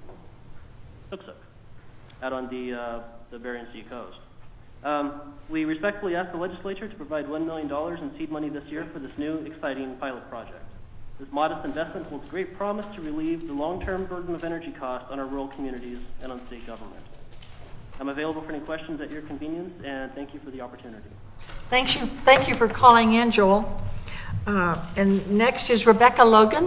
[SPEAKER 17] Tuksuk, out on the, uh, the Bering Sea coast. Um, we respectfully ask the legislature to provide one million dollars in seed money this year for this new, exciting pilot project. This modest investment holds great promise to relieve the long-term burden of energy costs on our rural communities and on state government. I'm available for any questions at your convenience, and thank you for the opportunity.
[SPEAKER 1] Thank you, thank you for calling in, Joel. Uh, and next is Rebecca Logan.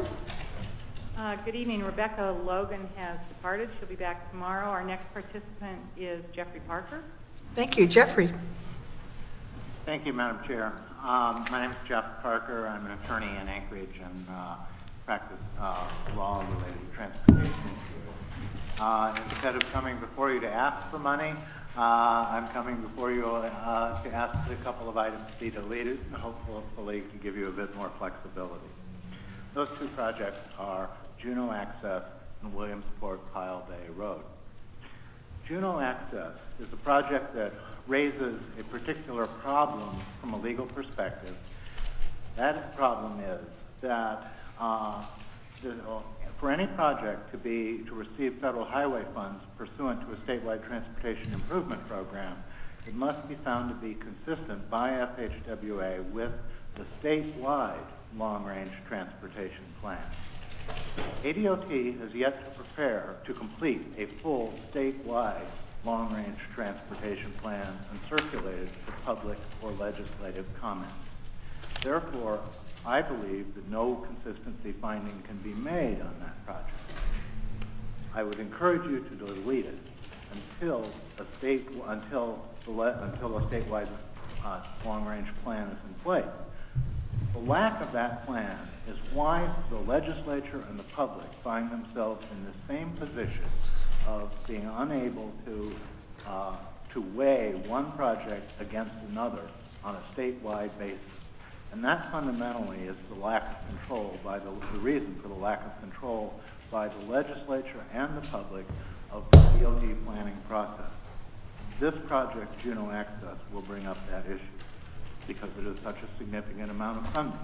[SPEAKER 18] Uh, good evening. Rebecca Logan has departed. She'll be back tomorrow. Our next participant is Jeffrey Parker.
[SPEAKER 1] Thank you, Jeffrey.
[SPEAKER 19] Thank you, Madam Chair. Um, my name is Jeff Parker. I'm an attorney in Anchorage and uh, practice uh, law related to transportation issues. Uh, instead of coming before you to ask for money, uh, I'm coming before you uh, to ask a couple of items to be deleted and hopefully to give you a bit more flexibility. Those two projects are Juneau Access and Williamsport Pile Bay Road. Juneau Access is a project that raises a particular problem from a legal perspective. That problem is that uh, for any project to be to receive federal highway funds pursuant to a statewide transportation improvement program, it must be found to be consistent by F H W A with the statewide long-range transportation plan. A D O T has yet to prepare to complete a full statewide long-range transportation plan and circulate it for public or legislative comment. Therefore, I believe that no consistency finding can be made on that project. I would encourage you to delete it until a state until the until a statewide uh, long-range plan is in place. The lack of that plan is why the legislature and the public find themselves in the same position of being unable to uh, to weigh one project against another on a statewide basis. And that fundamentally is the lack of control by the, the reason for the lack of control by the legislature and the public of the D O T planning process. This project, Juneau Access, will bring up that issue because it is such a significant amount of funding.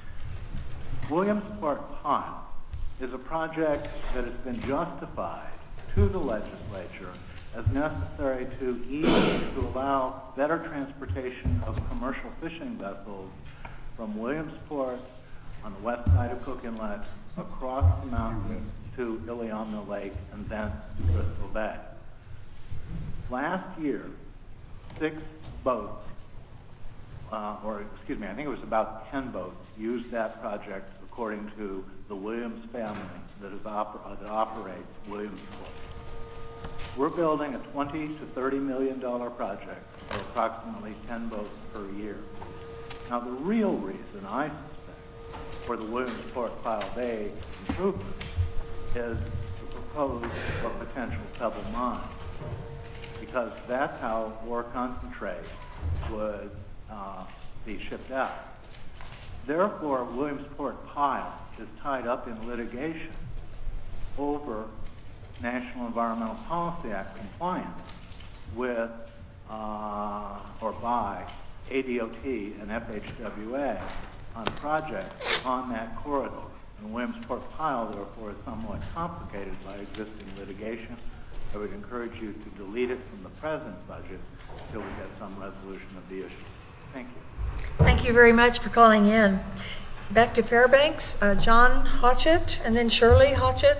[SPEAKER 19] Williamsport Pond is a project that has been justified to the legislature as necessary to ease, to allow better transportation of commercial fishing vessels from Williamsport on the west side of Cook Inlet across the mountains to Iliamna Lake and then to Crystal Bay. Last year, six boats, uh, or excuse me, I think it was about ten boats, used that project according to the Williams family that, is oper- uh, that operates Williamsport. We're building a twenty to thirty million dollar project for approximately ten boats per year. Now, the real reason I suspect for the Williamsport Pile Bay improvement is the proposed or potential Pebble Mine, because that's how ore concentrate would uh, be shipped out. Therefore, Williamsport Pile is tied up in litigation over National Environmental Policy Act compliance with uh, or by A D O T and F H W A on projects on that corridor. And Williamsport Pile, therefore, is somewhat complicated by existing litigation. I would encourage you to delete it from the present budget until we get some resolution of the issue. Thank you.
[SPEAKER 1] Thank you very much for calling in. Back to Fairbanks, uh, John Hotchett, and then Shirley Hotchett.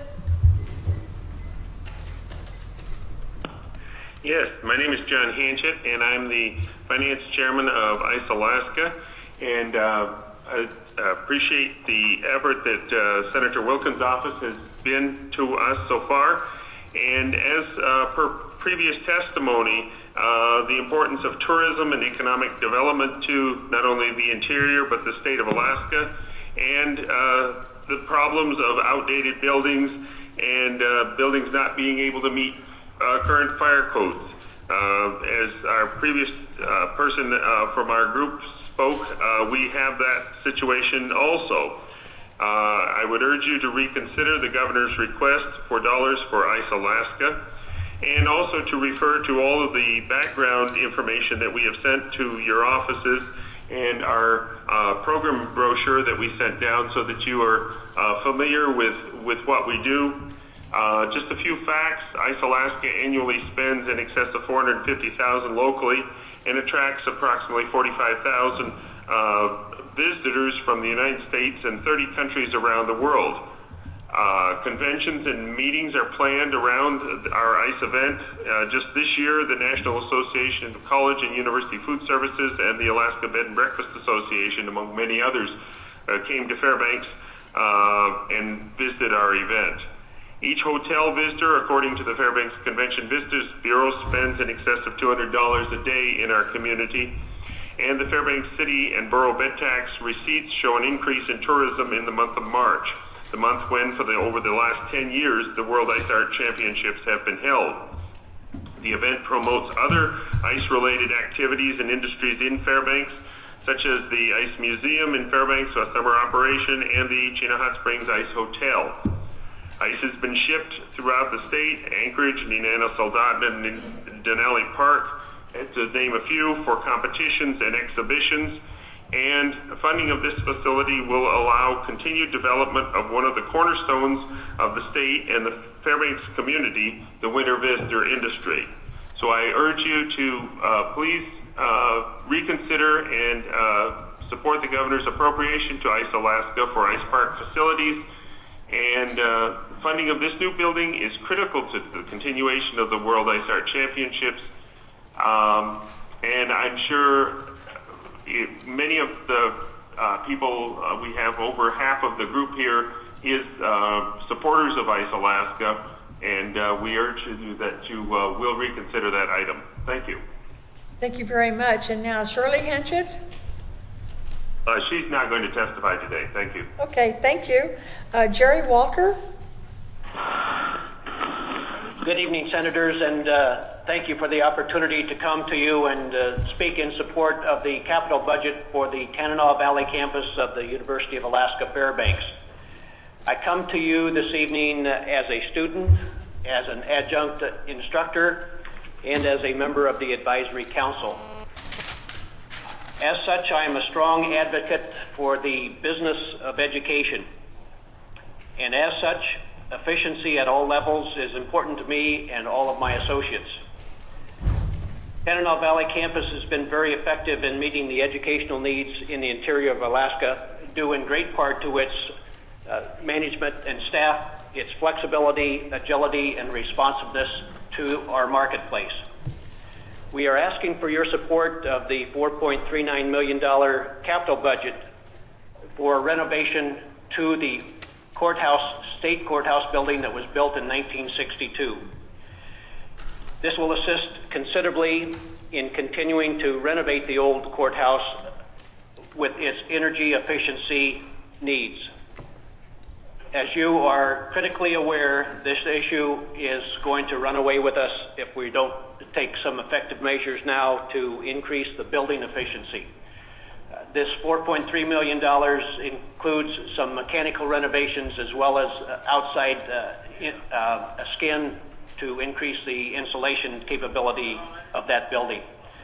[SPEAKER 20] Yes, my name is John Hanchett, and I'm the finance chairman of ICE Alaska, and uh, I appreciate the effort that uh, Senator Wilkins' office has been to us so far. And as uh, per previous testimony, uh, the importance of tourism and economic development to not only the interior but the state of Alaska, and uh, the problems of outdated buildings and uh, buildings not being able to meet uh, current fire codes. Uh, as our previous uh, person uh, from our group spoke, uh, we have that situation also. Uh, I would urge you to reconsider the governor's request for dollars for ICE Alaska, and also to refer to all of the background information that we have sent to your offices and our uh, program brochure that we sent down, so that you are uh, familiar with, with what we do. Uh, just a few facts: ICE Alaska annually spends in excess of four hundred fifty thousand dollars locally and attracts approximately forty-five thousand uh, visitors from the United States and thirty countries around the world. Uh, conventions and meetings are planned around our ICE event. Uh, just this year, the National Association of College and University Food Services and the Alaska Bed and Breakfast Association, among many others, uh, came to Fairbanks uh, and visited our event. Each hotel visitor, according to the Fairbanks Convention Visitors Bureau, spends in excess of two hundred dollars a day in our community. And the Fairbanks City and Borough Bed Tax receipts show an increase in tourism in the month of March, the month when, for the, over the last ten years, the World Ice Art Championships have been held. The event promotes other ice-related activities and industries in Fairbanks, such as the Ice Museum in Fairbanks, a summer operation, and the Chena Hot Springs Ice Hotel. Ice has been shipped throughout the state: Anchorage, Nenana, Soldotna, and Denali Park, to name a few, for competitions and exhibitions. And funding of this facility will allow continued development of one of the cornerstones of the state and the Fairbanks community, the winter visitor industry. So I urge you to uh, please uh, reconsider and uh, support the governor's appropriation to ICE Alaska for ice park facilities. And uh, funding of this new building is critical to the continuation of the World Ice Art Championships. Um, and I'm sure it, many of the uh, people, uh, we have over half of the group here is uh, supporters of ICE Alaska, and uh, we urge you that you uh, will reconsider that item. Thank you.
[SPEAKER 1] Thank you very much. And now Shirley Hanchett.
[SPEAKER 20] Uh, she's not going to testify today. Thank you.
[SPEAKER 1] Okay, thank you. Uh, Jerry Walker.
[SPEAKER 21] Good evening, Senators, and uh, thank you for the opportunity to come to you and uh, speak in support of the capital budget for the Tanana Valley campus of the University of Alaska Fairbanks. I come to you this evening as a student, as an adjunct instructor, and as a member of the Advisory Council. As such, I am a strong advocate for the business of education, and as such, efficiency at all levels is important to me and all of my associates. Tanana Valley campus has been very effective in meeting the educational needs in the interior of Alaska, due in great part to its uh, management and staff its flexibility, agility, and responsiveness to our marketplace. We are asking for your support of the four point three nine million dollars capital budget for renovation to the courthouse, state courthouse building that was built in nineteen sixty-two. This will assist considerably in continuing to renovate the old courthouse with its energy efficiency needs. As you are critically aware, this issue is going to run away with us if we don't take some effective measures now to increase the building efficiency. Uh, this four point three million dollars includes some mechanical renovations as well as uh, outside uh, in, uh, a skin to increase the insulation capability of that building.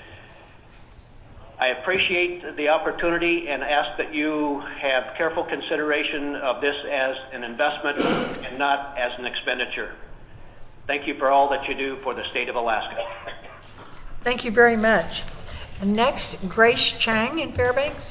[SPEAKER 21] I appreciate the opportunity and ask that you have careful consideration of this as an investment and not as an expenditure. Thank you for all that you do for the state of Alaska.
[SPEAKER 1] Thank you very much. And next, Grace Chang in Fairbanks.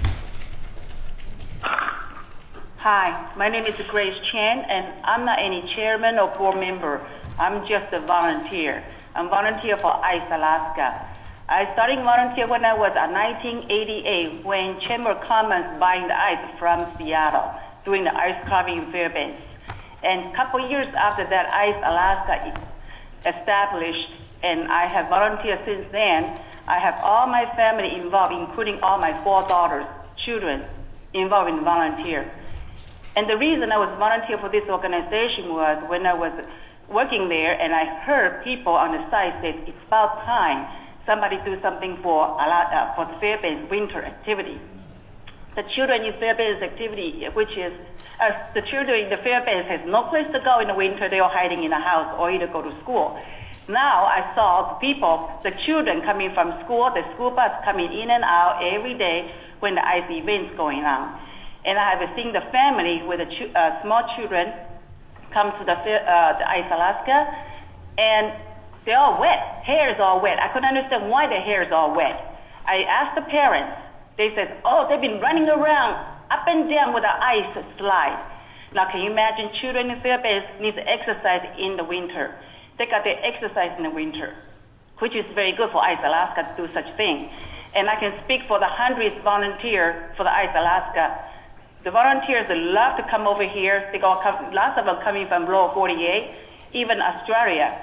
[SPEAKER 3] Hi, my name is Grace Chan, and I'm not any chairman or board member. I'm just a volunteer. I'm volunteer for ICE Alaska. I started volunteer when I was in nineteen eighty-eight when Chamber of Commerce buying the ice from Seattle, doing the ice carving in Fairbanks. And a couple years after that, ICE Alaska established, and I have volunteered since then. I have all my family involved, including all my four daughters, children, involved in volunteer. And the reason I was volunteer for this organization was when I was working there and I heard people on the side say it's about time somebody do something for uh, for the Fairbanks winter activity. The children in Fairbanks activity, which is uh, the children in the Fairbanks has no place to go in the winter. They are hiding in the house or either go to school. Now I saw the people, the children coming from school, the school bus coming in and out every day when the ice event's going on. And I have seen the family with the ch- uh, small children come to the, uh, the ICE Alaska, and they're all wet. Hair is all wet. I couldn't understand why their hair is all wet. I asked the parents. They said, oh, they've been running around up and down with an ice slide. Now, can you imagine children in Fairbanks need to exercise in the winter? They got their exercise in the winter, which is very good for ICE Alaska to do such thing. And I can speak for the hundreds volunteer for the ICE Alaska. The volunteers love to come over here. They go come, lots of them coming from Lower forty-eight, even Australia.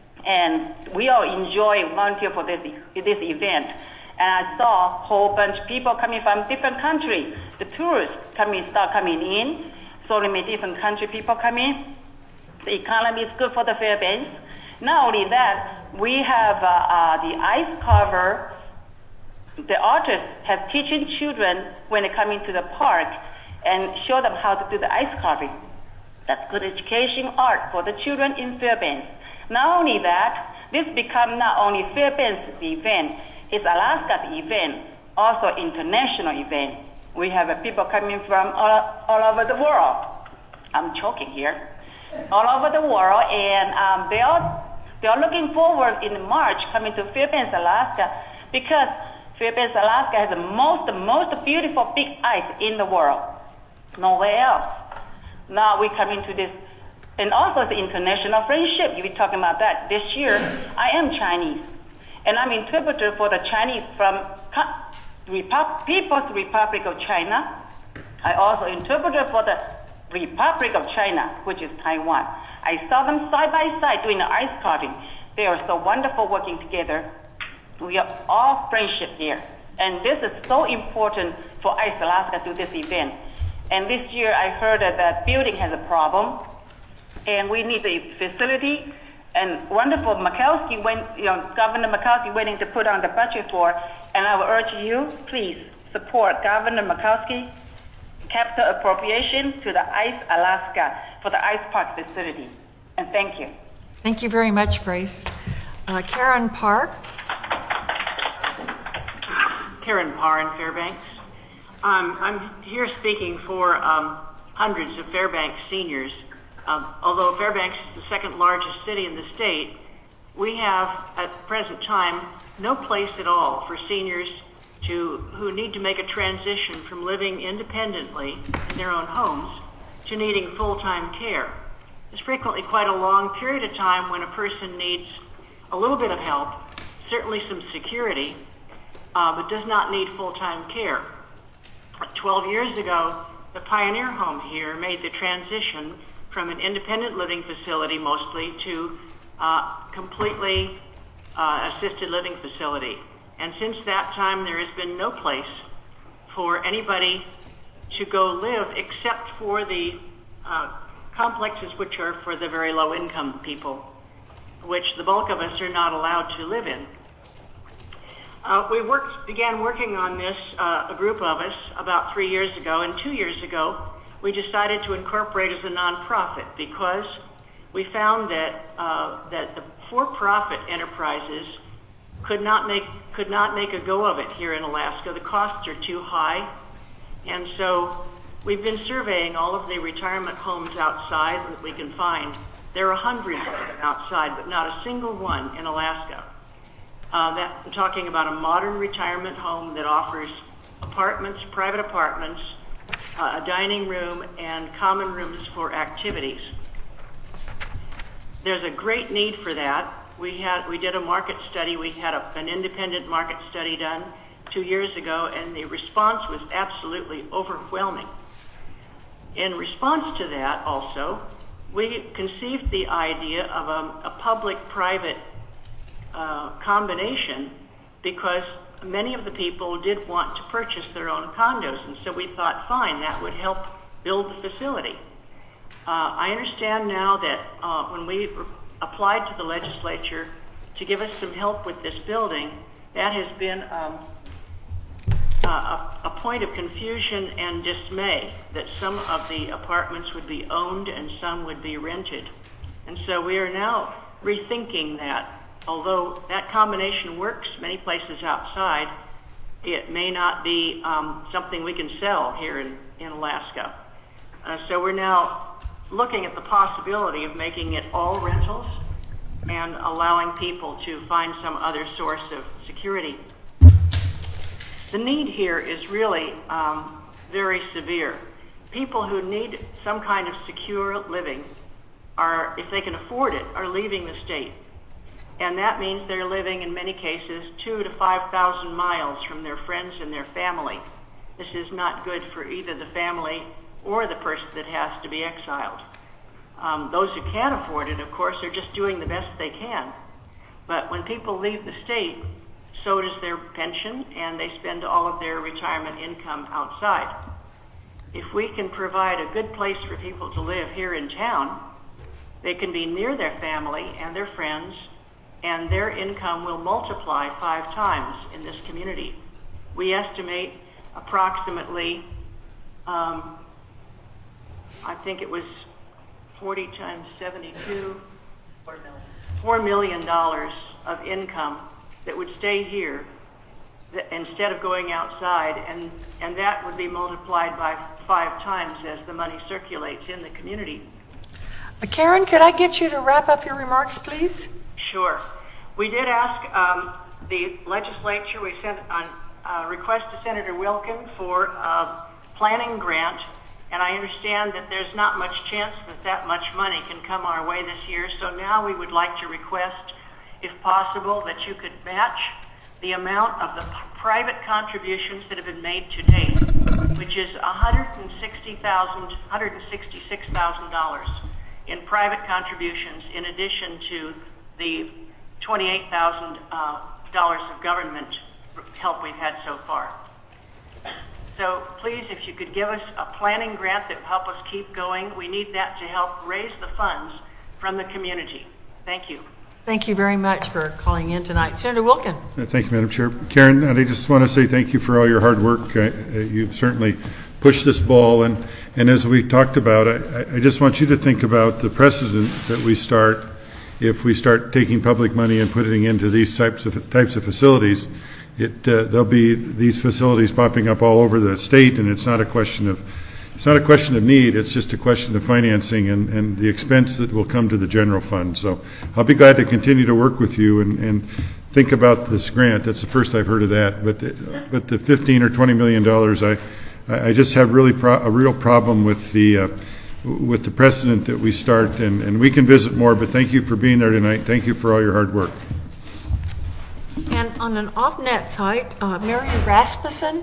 [SPEAKER 3] And we all enjoy volunteer for this, this event. And I saw a whole bunch of people coming from different countries. The tourists coming, start coming in. So many different country people come in. The economy is good for the Fairbanks. Not only that, we have uh, uh, the ice cover. The artists have teaching children when they come into the park and show them how to do the ice carving. That's good education art for the children in Fairbanks. Not only that, this become not only Fairbanks event, it's Alaska's event, also international event. We have uh, people coming from all, all over the world. I'm choking here. All over the world, and um, they are they are looking forward in March coming to Fairbanks, Alaska, because Fairbanks, Alaska has the most most beautiful big ice in the world. Nowhere else. Now we come into this. And also the international friendship, you'll be talking about that. This year, I am Chinese, and I'm interpreter for the Chinese from Repub- People's Republic of China. I also interpreter for the Republic of China, which is Taiwan. I saw them side by side doing the ice carving. They are so wonderful working together. We are all friendship here. And this is so important for ICE Alaska to this event. And this year I heard that that building has a problem. And we need the facility, and wonderful Murkowski went, you know, Governor Murkowski waiting to put on the budget for, and I will urge you, please support Governor Murkowski capital appropriation to the ICE Alaska for the ice park facility. And thank you.
[SPEAKER 1] Thank you very much, Grace. Uh, Karen Parr.
[SPEAKER 22] Karen Parr in Fairbanks. Um, I'm here speaking for um, hundreds of Fairbanks seniors. Um, although Fairbanks is the second largest city in the state, we have at the present time no place at all for seniors to who need to make a transition from living independently in their own homes to needing full-time care. is frequently quite a long period of time when a person needs a little bit of help, certainly some security, uh, but does not need full-time care. Twelve years ago, the Pioneer Home here made the transition from an independent living facility mostly to uh, completely uh, assisted living facility. And since that time, there has been no place for anybody to go live except for the uh, complexes which are for the very low income people, which the bulk of us are not allowed to live in. Uh, we worked, began working on this, uh, a group of us, about three years ago, and two years ago we decided to incorporate as a nonprofit because we found that uh, that the for-profit enterprises could not make could not make a go of it here in Alaska. The costs are too high, and so we've been surveying all of the retirement homes outside that we can find. There are hundreds of them outside, but not a single one in Alaska. Uh, that, I'm talking about a modern retirement home that offers apartments, private apartments, uh, a dining room, and common rooms for activities. There's a great need for that. We had we did a market study. We had a, an independent market study done two years ago, and the response was absolutely overwhelming. In response to that, also, we conceived the idea of a, a public-private uh, combination because many of the people did want to purchase their own condos, and so we thought, fine, that would help build the facility. Uh, I understand now that uh, when we re- applied to the legislature to give us some help with this building, that has been um, uh, a, a point of confusion and dismay, that some of the apartments would be owned and some would be rented. And so we are now rethinking that. Although that combination works many places outside, it may not be um, something we can sell here in, in Alaska. Uh, so we're now looking at the possibility of making it all rentals and allowing people to find some other source of security. The need here is really um, very severe. People who need some kind of secure living are, if they can afford it, are leaving the state. And that means they're living, in many cases, two to five thousand miles from their friends and their family. This is not good for either the family or the person that has to be exiled. Um, those who can't afford it, of course, are just doing the best they can. But when people leave the state, so does their pension, and they spend all of their retirement income outside. If we can provide a good place for people to live here in town, they can be near their family and their friends, and their income will multiply five times in this community. We estimate approximately, um, I think it was forty times seventy-two, four million dollars of income that would stay here th- instead of going outside, and, and that would be multiplied by five times as the money circulates in the community.
[SPEAKER 1] Uh, Karen, could I get you to wrap up your remarks, please?
[SPEAKER 22] Sure. We did ask um, the legislature, we sent a uh, request to Senator Wilkin for a planning grant, and I understand that there's not much chance that that much money can come our way this year, so now we would like to request, if possible, that you could match the amount of the p- private contributions that have been made to date, which is one hundred sixty thousand dollars, one hundred sixty-six thousand dollars in private contributions, in addition to the twenty-eight thousand dollars uh, of government help we've had so far. So please, if you could give us a planning grant that will help us keep going, we need that to help raise the funds from the community. Thank you.
[SPEAKER 1] Thank you very much for calling in tonight. Senator Wilkin.
[SPEAKER 4] Thank you, Madam Chair. Karen, I just want to say thank you for all your hard work. Uh, you've certainly pushed this ball, and, and as we talked about, I, I just want you to think about the precedent that we start if we start taking public money and putting it into these types of types of facilities. It uh, there'll be these facilities popping up all over the state, and it's not a question of it's not a question of need. It's just a question of financing and, and the expense that will come to the general fund. So I'll be glad to continue to work with you and, and think about this grant. That's the first I've heard of that. But but the fifteen or twenty million dollars, I I just have really pro- a real problem with the uh, with the precedent that we start, and, and we can visit more, but thank you for being there tonight. Thank you for all your hard work.
[SPEAKER 1] And on an off-net site, uh, Mary Rasmussen.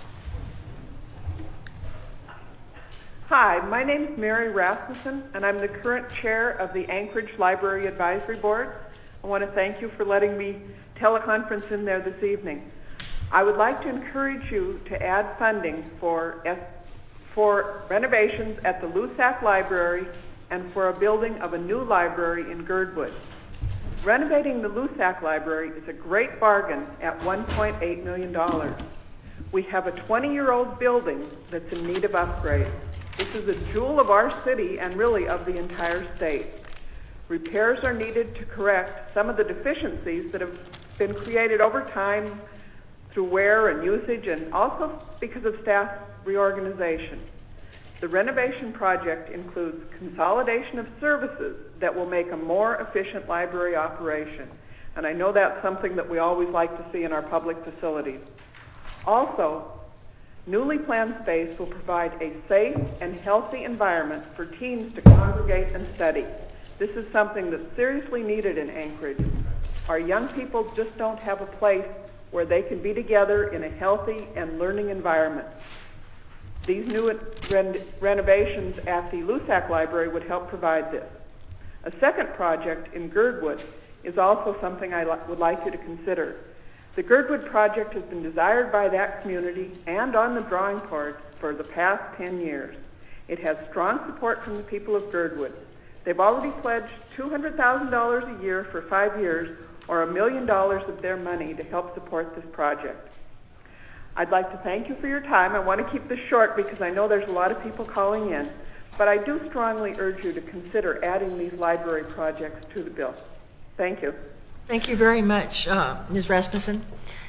[SPEAKER 2] Hi, my name is Mary Rasmussen, and I'm the current chair of the Anchorage Library Advisory Board. I want to thank you for letting me teleconference in there this evening. I would like to encourage you to add funding for S for renovations at the Lusac Library and for a building of a new library in Girdwood. Renovating the Lusac Library is a great bargain at one point eight million dollars. We have a twenty-year-old building that's in need of upgrade. This is a jewel of our city and really of the entire state. Repairs are needed to correct some of the deficiencies that have been created over time through wear and usage, and also because of staff reorganization. The renovation project includes consolidation of services that will make a more efficient library operation. And I know that's something that we always like to see in our public facilities. Also, newly planned space will provide a safe and healthy environment for teens to congregate and study. This is something that's seriously needed in Anchorage. Our young people just don't have a place where they can be together in a healthy and learning environment. These new ren renovations at the Lusac Library would help provide this. A second project in Girdwood is also something I li would like you to consider. The Girdwood project has been desired by that community and on the drawing board for the past ten years. It has strong support from the people of Girdwood. They've already pledged two hundred thousand dollars a year for five years, or a million dollars of their money to help support this project. I'd like to thank you for your time. I want to keep this short because I know there's a lot of people calling in, but I do strongly urge you to consider adding these library projects to the bill. Thank you.
[SPEAKER 1] Thank you very much, uh, Miz Rasmussen.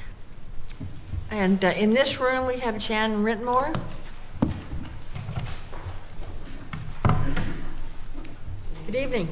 [SPEAKER 1] And uh, in this room, we have Jan Rittenmore. Good evening.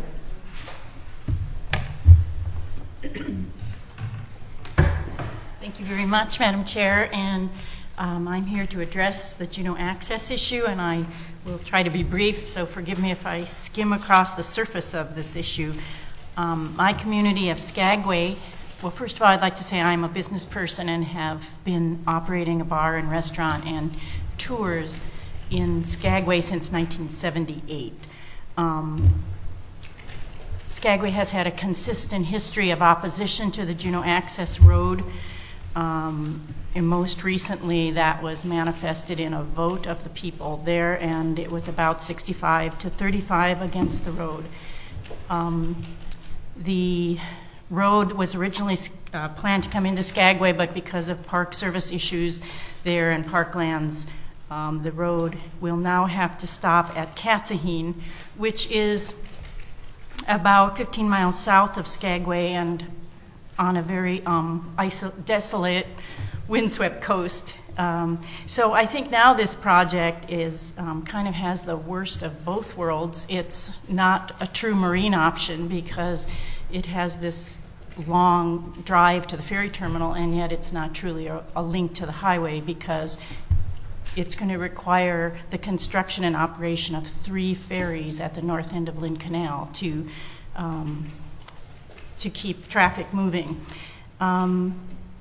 [SPEAKER 6] Thank you very much, Madam Chair, and um, I'm here to address the Juneau access issue, and I will try to be brief, so forgive me if I skim across the surface of this issue. Um, my community of Skagway, well, first of all, I'd like to say I'm a business person and have been operating a bar and restaurant and tours in Skagway since nineteen seventy-eight. Um, Skagway has had a consistent history of opposition to the Juneau Access Road. Um, and most recently, that was manifested in a vote of the people there, and it was about sixty-five to thirty-five against the road. Um, the road was originally uh, planned to come into Skagway, but because of Park Service issues there and parklands, um, the road will now have to stop at Katsahine, which is about fifteen miles south of Skagway and on a very um, desolate, windswept coast. Um, so I think now this project is um, kind of has the worst of both worlds. It's not a true marine option because it has this long drive to the ferry terminal, and yet it's not truly a, a link to the highway because it's going to require the construction and operation of three ferries at the north end of Lynn Canal to um, to keep traffic moving. Um,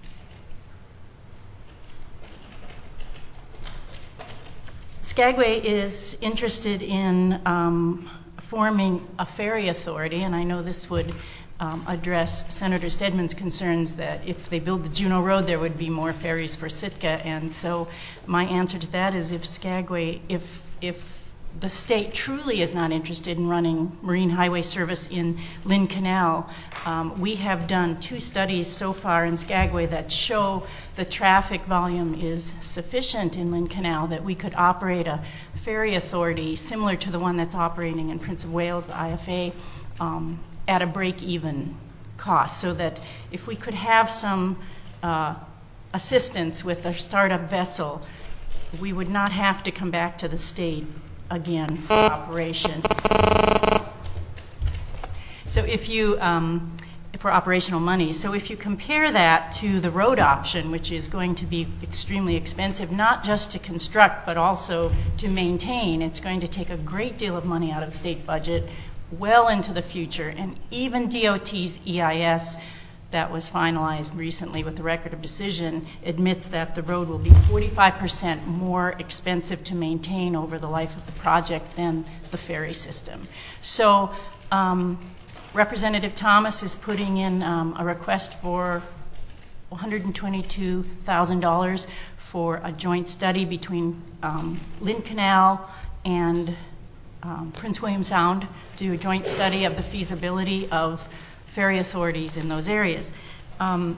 [SPEAKER 6] Skagway is interested in um, forming a ferry authority, and I know this would um, address Senator Stedman's concerns that if they build the Juneau Road, there would be more ferries for Sitka. And so my answer to that is if Skagway, if, if the state truly is not interested in running marine highway service in Lynn Canal, um, we have done two studies so far in Skagway that show the traffic volume is sufficient in Lynn Canal that we could operate a ferry authority similar to the one that's operating in Prince of Wales, the I F A, um, at a break-even cost, so that if we could have some uh, assistance with a startup vessel, we would not have to come back to the state again for operation. So if you um, for operational money. So if you compare that to the road option, which is going to be extremely expensive, not just to construct, but also to maintain, it's going to take a great deal of money out of the state budget well into the future. And even D O T's E I S that was finalized recently with the record of decision admits that the road will be forty-five percent more expensive to maintain over the life of the project than the ferry system. So um, Representative Thomas is putting in um, a request for one hundred twenty-two thousand dollars for a joint study between um, Lynn Canal and um, Prince William Sound, to do a joint study of the feasibility of ferry authorities in those areas. Um,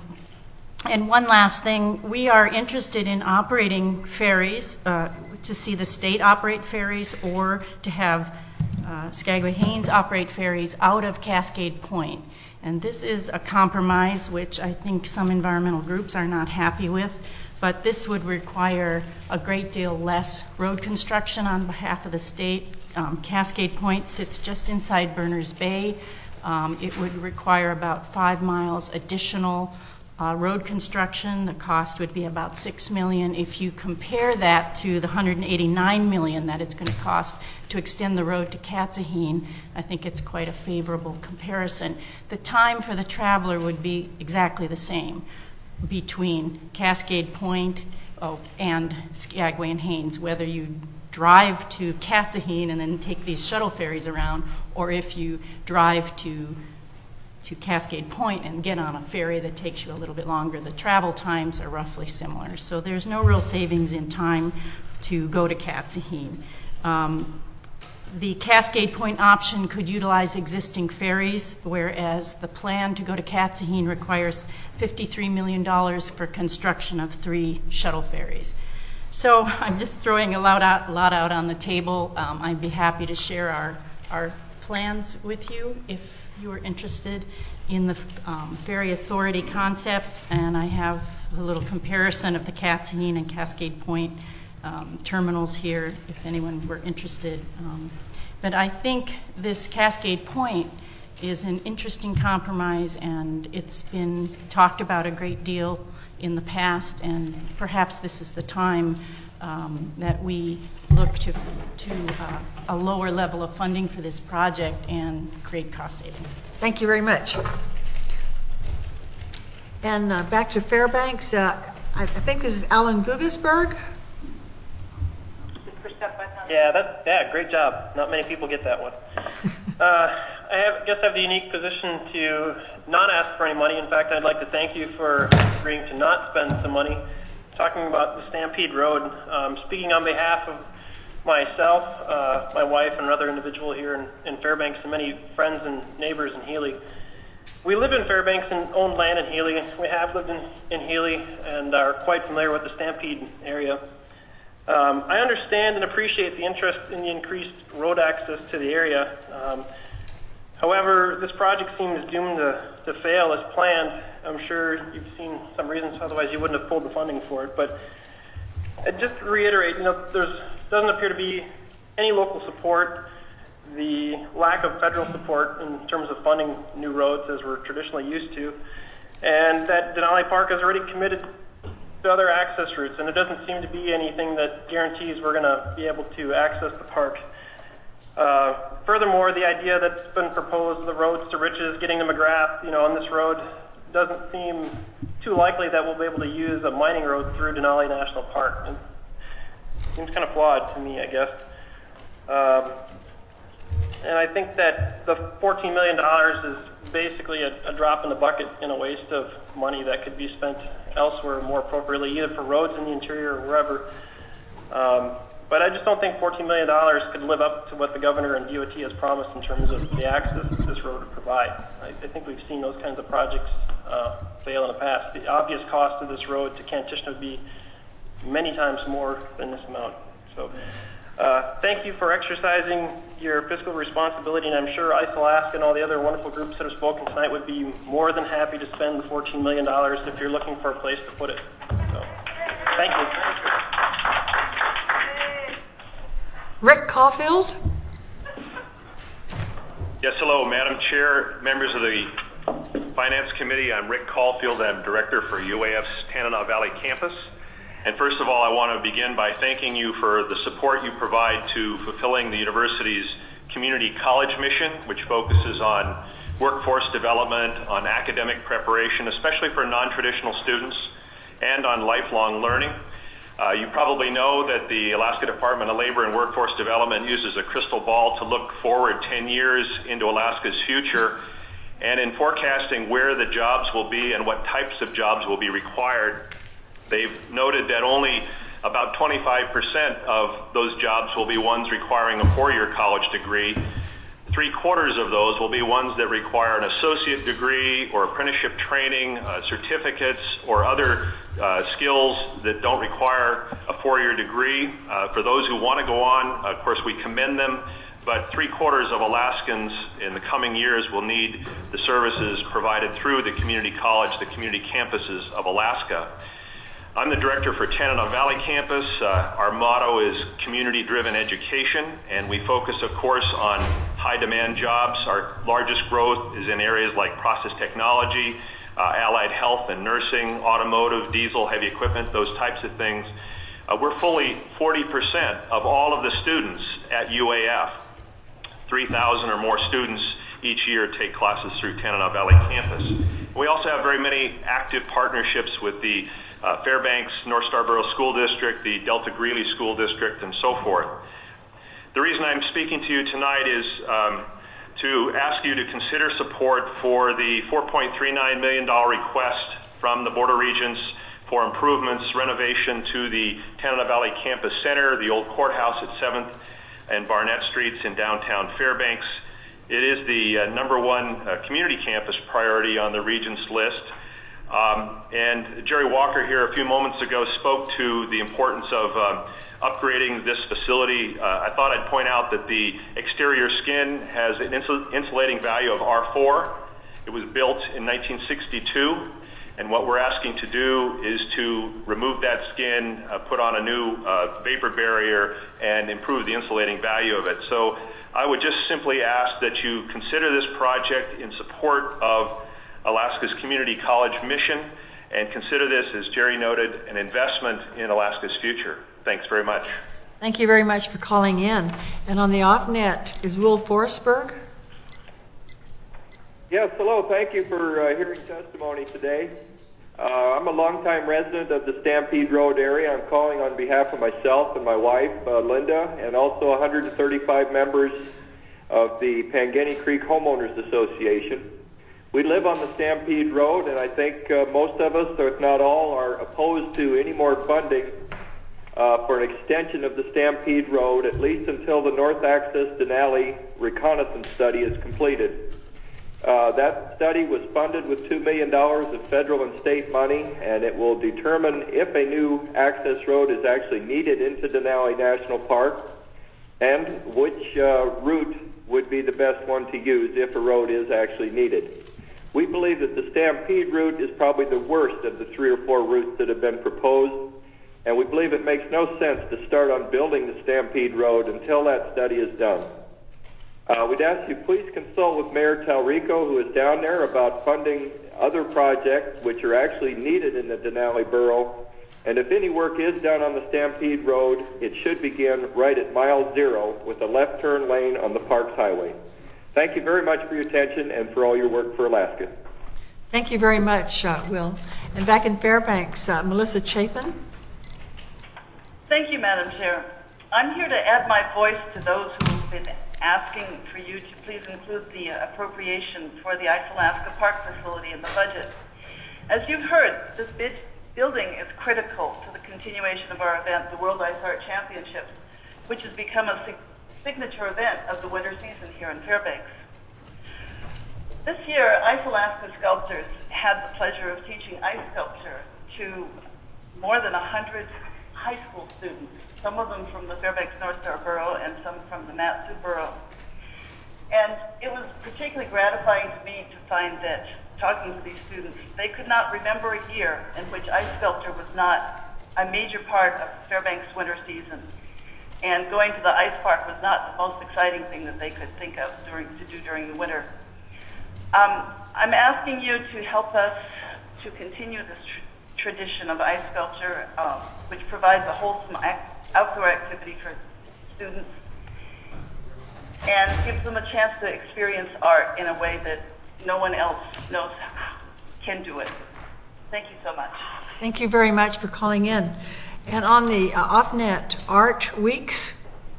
[SPEAKER 6] and one last thing, we are interested in operating ferries, uh, to see the state operate ferries, or to have uh, Skagway-Haines operate ferries out of Cascade Point. And this is a compromise which I think some environmental groups are not happy with, but this would require a great deal less road construction on behalf of the state. Um, Cascade Point sits just inside Berners Bay. Um, it would require about five miles additional uh, road construction. The cost would be about six million dollars. If you compare that to the one hundred eighty-nine million dollars that it's going to cost to extend the road to Katsahine, I think it's quite a favorable comparison. The time for the traveler would be exactly the same between Cascade Point oh, and Skagway and Haines, whether you drive to Katsahine and then take these shuttle ferries around, or if you drive to to Cascade Point and get on a ferry that takes you a little bit longer. The travel times are roughly similar. So there's no real savings in time to go to Katsahine. Um, the Cascade Point option could utilize existing ferries, whereas the plan to go to Katsahine requires fifty-three million dollars for construction of three shuttle ferries. So I'm just throwing a lot out, a lot out on the table. Um, I'd be happy to share our, our plans with you if you are interested in the um, ferry authority concept. And I have a little comparison of the Katsahine and Cascade Point um, terminals here if anyone were interested. Um, but I think this Cascade Point is an interesting compromise, and it's been talked about a great deal in the past, and perhaps this is the time um, that we look to, to uh, a lower level of funding for this project and create cost savings.
[SPEAKER 1] Thank you very much. And uh, back to Fairbanks, uh, I, I think this is Alan Gugesberg.
[SPEAKER 12] Yeah, that, yeah, great job. Not many people get that one. uh, I have, guess I have the unique position to not ask for any money. In fact, I'd like to thank you for agreeing to not spend some money. Talking about the Stampede Road, um, speaking on behalf of myself, uh, my wife, and another individual here in, in Fairbanks, and many friends and neighbors in Healy. We live in Fairbanks and own land in Healy. We have lived in, in Healy and are quite familiar with the Stampede area. Um, I understand and appreciate the interest in the increased road access to the area. Um, however, this project seems doomed to, to fail as planned. I'm sure you've seen some reasons, otherwise you wouldn't have pulled the funding for it. But uh, just to reiterate, you know, there doesn't appear to be any local support. The lack of federal support in terms of funding new roads, as we're traditionally used to, and that Denali Park has already committed to other access routes, and it doesn't seem to be anything that guarantees we're going to be able to access the park. Uh, furthermore, the idea that's been proposed, the roads to riches, getting to McGrath, you know, on this road, doesn't seem too likely that we'll be able to use a mining road through Denali National Park. It seems kind of flawed to me, I guess. Um, and I think that the fourteen million dollars is basically a, a drop in the bucket in a waste of money that could be spent elsewhere more appropriately, either for roads in the interior or wherever. Um, but I just don't think fourteen million dollars could live up to what the governor and D O T has promised in terms of the access this road would provide. I, I think we've seen those kinds of projects uh, fail in the past. The obvious cost of this road to Kantishna would be many times more than this amount. So uh, thank you for exercising your fiscal responsibility, and I'm sure Ice Alaska and all the other wonderful groups that have spoken tonight would be more than happy to spend the fourteen million dollars if you're looking for a place to put it. So, thank you.
[SPEAKER 1] Rick Caulfield.
[SPEAKER 7] Yes, hello, Madam Chair, members of the Finance Committee. I'm Rick Caulfield. I'm Director for U A F's Tanana Valley Campus. And first of all, I want to begin by thanking you for the support you provide to fulfilling the university's community college mission, which focuses on workforce development, on academic preparation, especially for non-traditional students, and on lifelong learning. Uh, you probably know that the Alaska Department of Labor and Workforce Development uses a crystal ball to look forward ten years into Alaska's future. And in forecasting where the jobs will be and what types of jobs will be required, they've noted that only about twenty-five percent of those jobs will be ones requiring a four-year college degree. Three quarters of those will be ones that require an associate degree or apprenticeship training, uh, certificates, or other uh, skills that don't require a four-year degree. Uh, for those who want to go on, of course, we commend them, but three quarters of Alaskans in the coming years will need the services provided through the community college, the community campuses of Alaska. I'm the director for Tanana Valley Campus. Uh, our motto is community-driven education, and we focus, of course, on high-demand jobs. Our largest growth is in areas like process technology, uh, allied health and nursing, automotive, diesel, heavy equipment, those types of things. Uh, we're fully forty percent of all of the students at U A F. three thousand or more students each year take classes through Tanana Valley Campus. We also have very many active partnerships with the Uh, Fairbanks, North Starborough School District, the Delta Greeley School District, and so forth. The reason I'm speaking to you tonight is um, to ask you to consider support for the four point three nine million dollars request from the Board of Regents for improvements, renovation to the Tanana Valley Campus Center, the old courthouse at seventh and Barnett Streets in downtown Fairbanks. It is the uh, number one uh, community campus priority on the Regents list. Um, and Jerry Walker here a few moments ago spoke to the importance of um, upgrading this facility. Uh, I thought I'd point out that the exterior skin has an insul- insulating value of R four. It was built in nineteen sixty-two, and what we're asking to do is to remove that skin, uh, put on a new uh, vapor barrier, and improve the insulating value of it. So I would just simply ask that you consider this project in support of Alaska's community college mission, and consider this, as Jerry noted, an investment in Alaska's future. Thanks very much.
[SPEAKER 1] Thank you very much for calling in. And on the off net is Will Forsberg.
[SPEAKER 8] Yes, hello. Thank you for uh, hearing testimony today. Uh, I'm a longtime resident of the Stampede Road area. I'm calling on behalf of myself and my wife, uh, Linda, and also one hundred thirty-five members of the Pangani Creek Homeowners Association. We live on the Stampede Road, and I think uh, most of us, if not all, are opposed to any more funding uh, for an extension of the Stampede Road, at least until the North Access Denali reconnaissance study is completed. Uh, that study was funded with two million dollars of federal and state money, and it will determine if a new access road is actually needed into Denali National Park and which uh, route would be the best one to use if a road is actually needed. We believe that the Stampede route is probably the worst of the three or four routes that have been proposed, and we believe it makes no sense to start on building the Stampede Road until that study is done. Uh, we'd ask you please consult with Mayor Talrico, who is down there, about funding other projects which are actually needed in the Denali Borough, and if any work is done on the Stampede Road, it should begin right at mile zero with a left turn lane on the Parks Highway. Thank you very much for your attention and for all your work for Alaska.
[SPEAKER 1] Thank you very much, uh, Will. And back in Fairbanks, uh, Melissa Chapin.
[SPEAKER 23] Thank you, Madam Chair. I'm here to add my voice to those who have been asking for you to please include the appropriation for the Ice Alaska Park facility in the budget. As you've heard, this bid building is critical to the continuation of our event, the World Ice Art Championships, which has become a signature event of the winter season here in Fairbanks. This year, Ice Alaska sculptors had the pleasure of teaching ice sculpture to more than one hundred high school students, some of them from the Fairbanks North Star Borough and some from the Mat-Su Borough. And it was particularly gratifying to me to find that, talking to these students, they could not remember a year in which ice sculpture was not a major part of Fairbanks' winter season. And going to the ice park was not the most exciting thing that they could think of during, to do during the winter. Um, I'm asking you to help us to continue this tr- tradition of ice sculpture, um, which provides a wholesome ac- outdoor activity for students and gives them a chance to experience art in a way that no one else knows can do it. Thank you so much.
[SPEAKER 1] Thank you very much for calling in. And on the uh, OffNet Art Weeks.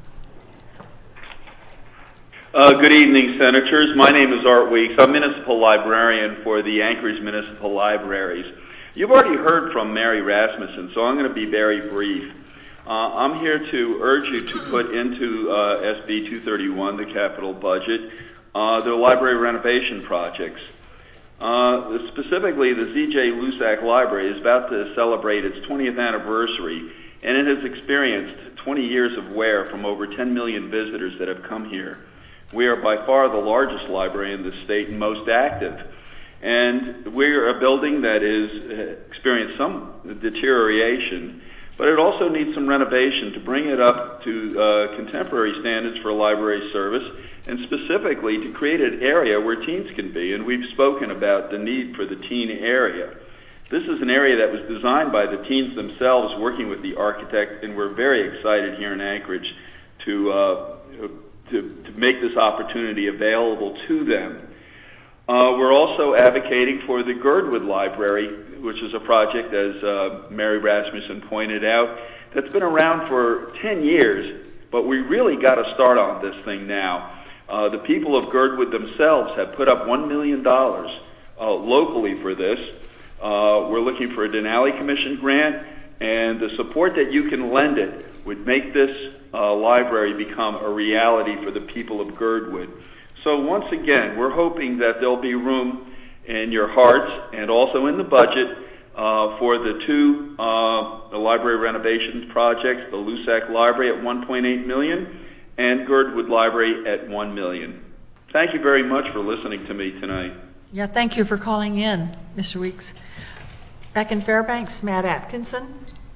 [SPEAKER 9] Uh, good evening, Senators. My name is Art Weeks. I'm Municipal Librarian for the Anchorage Municipal Libraries. You've already heard from Mary Rasmussen, so I'm going to be very brief. Uh, I'm here to urge you to put into uh, S B two thirty-one, the capital budget, uh, the library renovation projects. Uh, specifically, the Z J Lusac Library is about to celebrate its twentieth anniversary, and it has experienced twenty years of wear from over ten million visitors that have come here. We are by far the largest library in the state and most active. And we're a building that is experienced some deterioration, but it also needs some renovation to bring it up to uh, contemporary standards for library service, and specifically to create an area where teens can be. And we've spoken about the need for the teen area. This is an area that was designed by the teens themselves, working with the architect, and we're very excited here in Anchorage to uh, to, to make this opportunity available to them. Uh, we're also advocating for the Girdwood Library, which is a project, as uh, Mary Rasmussen pointed out, that's been around for ten years, but we really got to start on this thing now. Uh, the people of Girdwood themselves have put up one million dollars uh, locally for this. Uh, we're looking for a Denali Commission grant, and the support that you can lend it would make this uh, library become a reality for the people of Girdwood. So once again, we're hoping that there'll be room in your hearts and also in the budget uh, for the two uh, the library renovations projects, the Lusac Library at one point eight million dollars and Girdwood Library at one million dollars. Thank you very much for listening to me tonight.
[SPEAKER 1] Yeah, thank you for calling in, Mister Weeks. Back in Fairbanks, Matt Atkinson.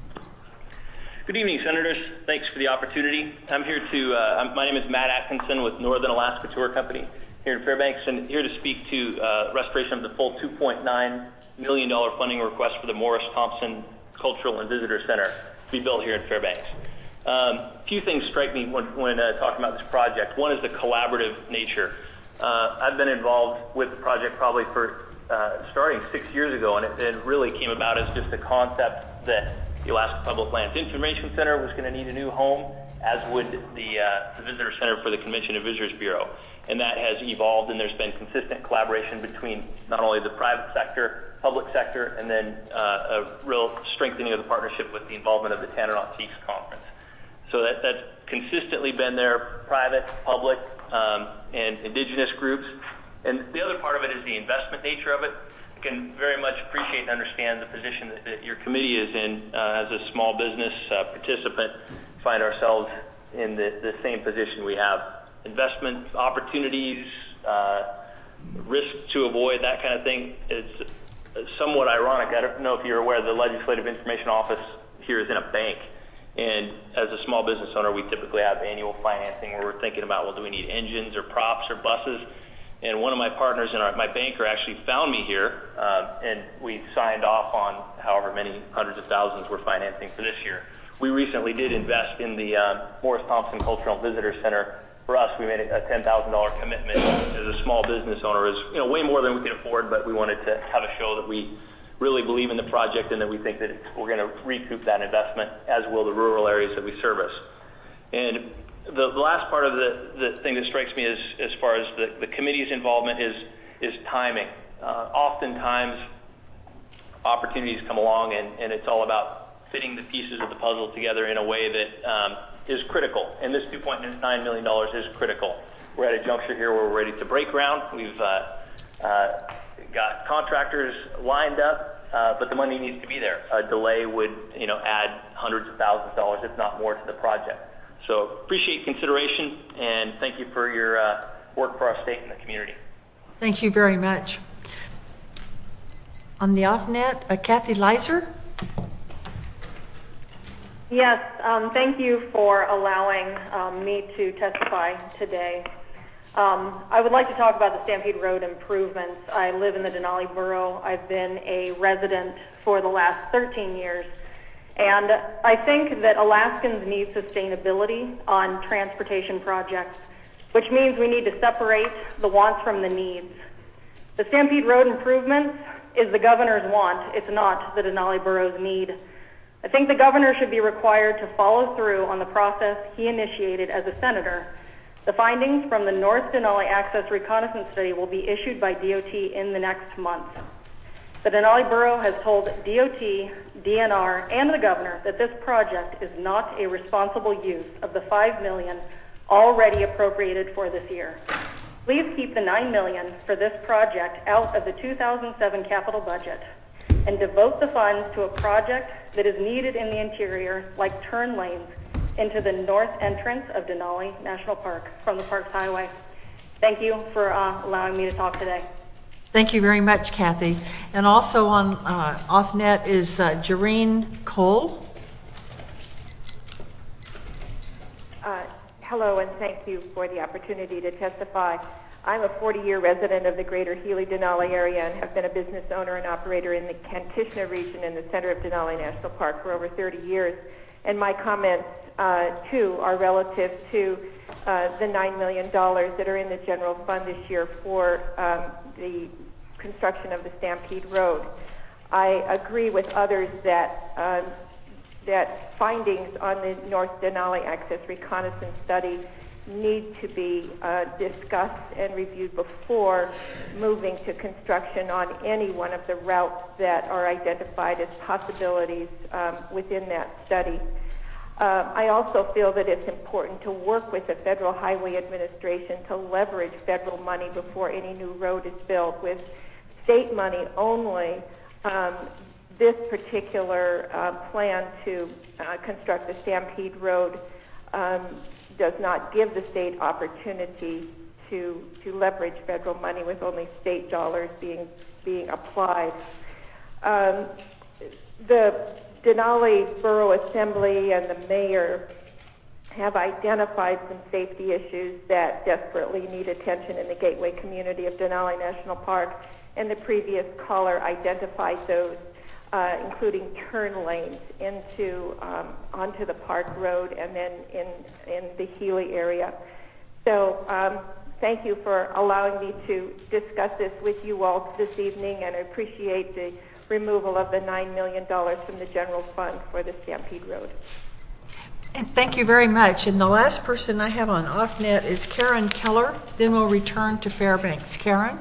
[SPEAKER 10] Good evening, Senators. Thanks for the opportunity. I'm here to, uh, my name is Matt Atkinson with Northern Alaska Tour Company here in Fairbanks, and here to speak to uh, restoration of the full two point nine million dollars funding request for the Morris Thompson Cultural and Visitor Center to be built here in Fairbanks. Um, a few things strike me when, when uh, talking about this project. One is the collaborative nature. Uh, I've been involved with the project probably for uh, starting six years ago, and it, it really came about as just a concept that the Alaska Public Lands Information Center was going to need a new home, as would the, uh, the Visitor Center for the Convention and Visitors Bureau. And that has evolved, and there's been consistent collaboration between not only the private sector, public sector, and then uh, a real strengthening of the partnership with the involvement of the Tanana Chiefs Conference. So that, that's consistently been there, private, public, um, and indigenous groups. And the other part of it is the investment nature of it. I can very much appreciate and understand the position that, that your committee is in uh, as a small business uh, participant, find ourselves in the, the same position. We have investment opportunities, uh, risk to avoid, that kind of thing. It's somewhat ironic. I don't know if you're aware, the Legislative Information Office here is in a bank. And as a small business owner, we typically have annual financing where we're thinking about, well, do we need engines or props or buses? And one of my partners and our, my banker actually found me here, uh, and we signed off on however many hundreds of thousands we're financing for this year. We recently did invest in the uh, Morris Thompson Cultural and Visitor Center. For us, we made a ten thousand dollars commitment as a small business owner. Is you know way more than we could afford, but we wanted to have a show that we really believe in the project and that we think that it's, we're going to recoup that investment, as will the rural areas that we service. And the, the last part of the, the thing that strikes me is, as far as the, the committee's involvement is, is timing. Uh, oftentimes, opportunities come along and, and it's all about fitting the pieces of the puzzle together in a way that um, is critical. And this two point nine million dollars is critical. We're at a juncture here where we're ready to break ground. We've uh, uh, got contractors lined up, uh, but the money needs to be there. A delay would, you know, add hundreds of thousands of dollars, if not more, to the project. So appreciate consideration, and thank you for your uh, work for our state and the community.
[SPEAKER 1] Thank you very much. On the off-net, uh, Kathy Leiser.
[SPEAKER 11] Yes, um, thank you for allowing um, me to testify today.
[SPEAKER 5] Um, I would like to talk about the Stampede Road improvements. I live in the Denali Borough. I've been a resident for the last thirteen years. And I think that Alaskans need sustainability on transportation projects, which means we need to separate the wants from the needs. The Stampede Road improvements is the governor's want. It's not the Denali Borough's need. I think the governor should be required to follow through on the process he initiated as a senator. The findings from the North Denali Access Reconnaissance Study will be issued by D O T in the next month. The Denali Borough has told D O T, D N R, and the governor that this project is not a responsible use of the five million dollars already appropriated for this year. Please keep the nine million dollars for this project out of the two thousand seven capital budget and devote the funds to a project that is needed in the interior, like turn lanes into the north entrance of Denali National Park from the Parks Highway. Thank you for uh, allowing me to talk today.
[SPEAKER 1] Thank you very much, Kathy. And also on uh, OffNet is uh, Jareen Cole.
[SPEAKER 11] Uh, hello, and thank you for the opportunity to testify. I'm a forty-year resident of the greater Healy-Denali area and have been a business owner and operator in the Kantishna region in the center of Denali National Park for over thirty years. And my comments, uh, too, are relative to uh, the nine million dollars that are in the general fund this year for um, the construction of the Stampede Road. I agree with others that um, that findings on the North Denali Access Reconnaissance Study need to be uh, discussed and reviewed before moving to construction on any one of the routes that are identified as possibilities um, within that study. Uh, I also feel that it's important to work with the Federal Highway Administration to leverage federal money before any new road is built. With state money only, um, this particular uh, plan to uh, construct the Stampede Road um, does not give the state opportunity to to leverage federal money with only state dollars being being applied. Um, the Denali Borough Assembly and the mayor have identified some safety issues that desperately need attention in the gateway community of Denali National Park, and the previous caller identified those, uh, including turn lanes into um, onto the Park Road and then in in the Healy area. So um, thank you for allowing me to discuss this with you all this evening, and I appreciate the removal of the nine million dollars from the general fund for the Stampede Road.
[SPEAKER 1] And thank you very much. And the last person I have on OffNet is Karen Keller. Then we'll return to Fairbanks. Karen?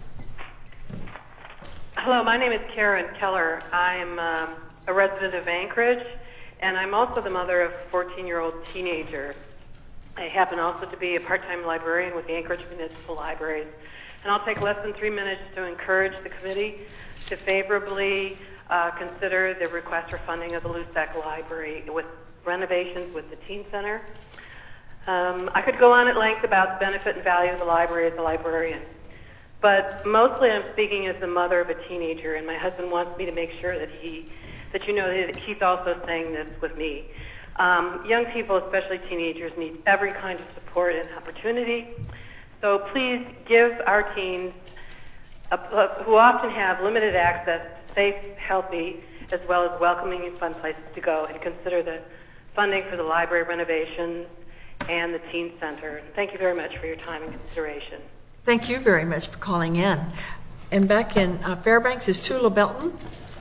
[SPEAKER 13] Hello, my name is Karen Keller. I'm um, a resident of Anchorage, and I'm also the mother of a fourteen-year-old teenager. I happen also to be a part-time librarian with the Anchorage Municipal Libraries. And I'll take less than three minutes to encourage the committee to favorably uh, consider the request for funding of the Lusac Library with renovations with the Teen Center. Um, I could go on at length about the benefit and value of the library as a librarian, but mostly I'm speaking as the mother of a teenager, and my husband wants me to make sure that he, that you know that he's also saying this with me. Um, young people, especially teenagers, need every kind of support and opportunity. So please give our teens, uh, uh, who often have limited access, safe, healthy, as well as welcoming and fun places to go, and consider the funding for the library renovations and the teen center. Thank you very much for your time and consideration.
[SPEAKER 1] Thank you very much for calling in. And back in uh, Fairbanks is Tula Belton.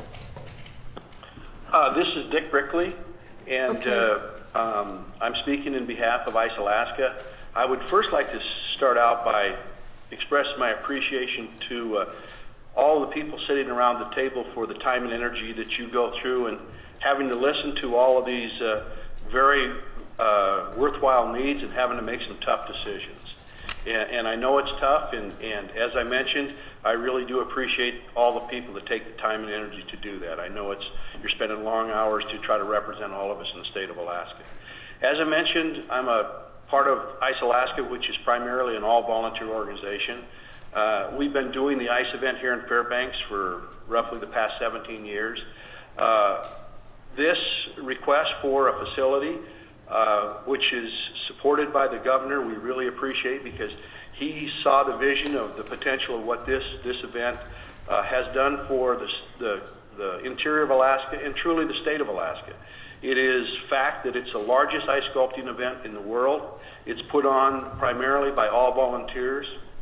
[SPEAKER 24] Uh, this is Dick Brickley, and
[SPEAKER 1] Okay.
[SPEAKER 24] uh, um, I'm speaking in behalf of ICE Alaska. I would first like to start out by expressing my appreciation to uh, all the people sitting around the table for the time and energy that you go through and having to listen to all of these uh, very uh, worthwhile needs and having to make some tough decisions. And, and I know it's tough, and, and as I mentioned, I really do appreciate all the people that take the time and energy to do that. I know it's you're spending long hours to try to represent all of us in the state of Alaska. As I mentioned, I'm a part of ICE Alaska, which is primarily an all-volunteer organization. Uh, we've been doing the ICE event here in Fairbanks for roughly the past seventeen years. Uh, this request for a facility, uh, which is supported by the governor, we really appreciate because He saw the vision of the potential of what this, this event uh, has done for the, the, the interior of Alaska and truly the state of Alaska. It is fact that it's the largest ice sculpting event in the world. It's put on primarily by all volunteers.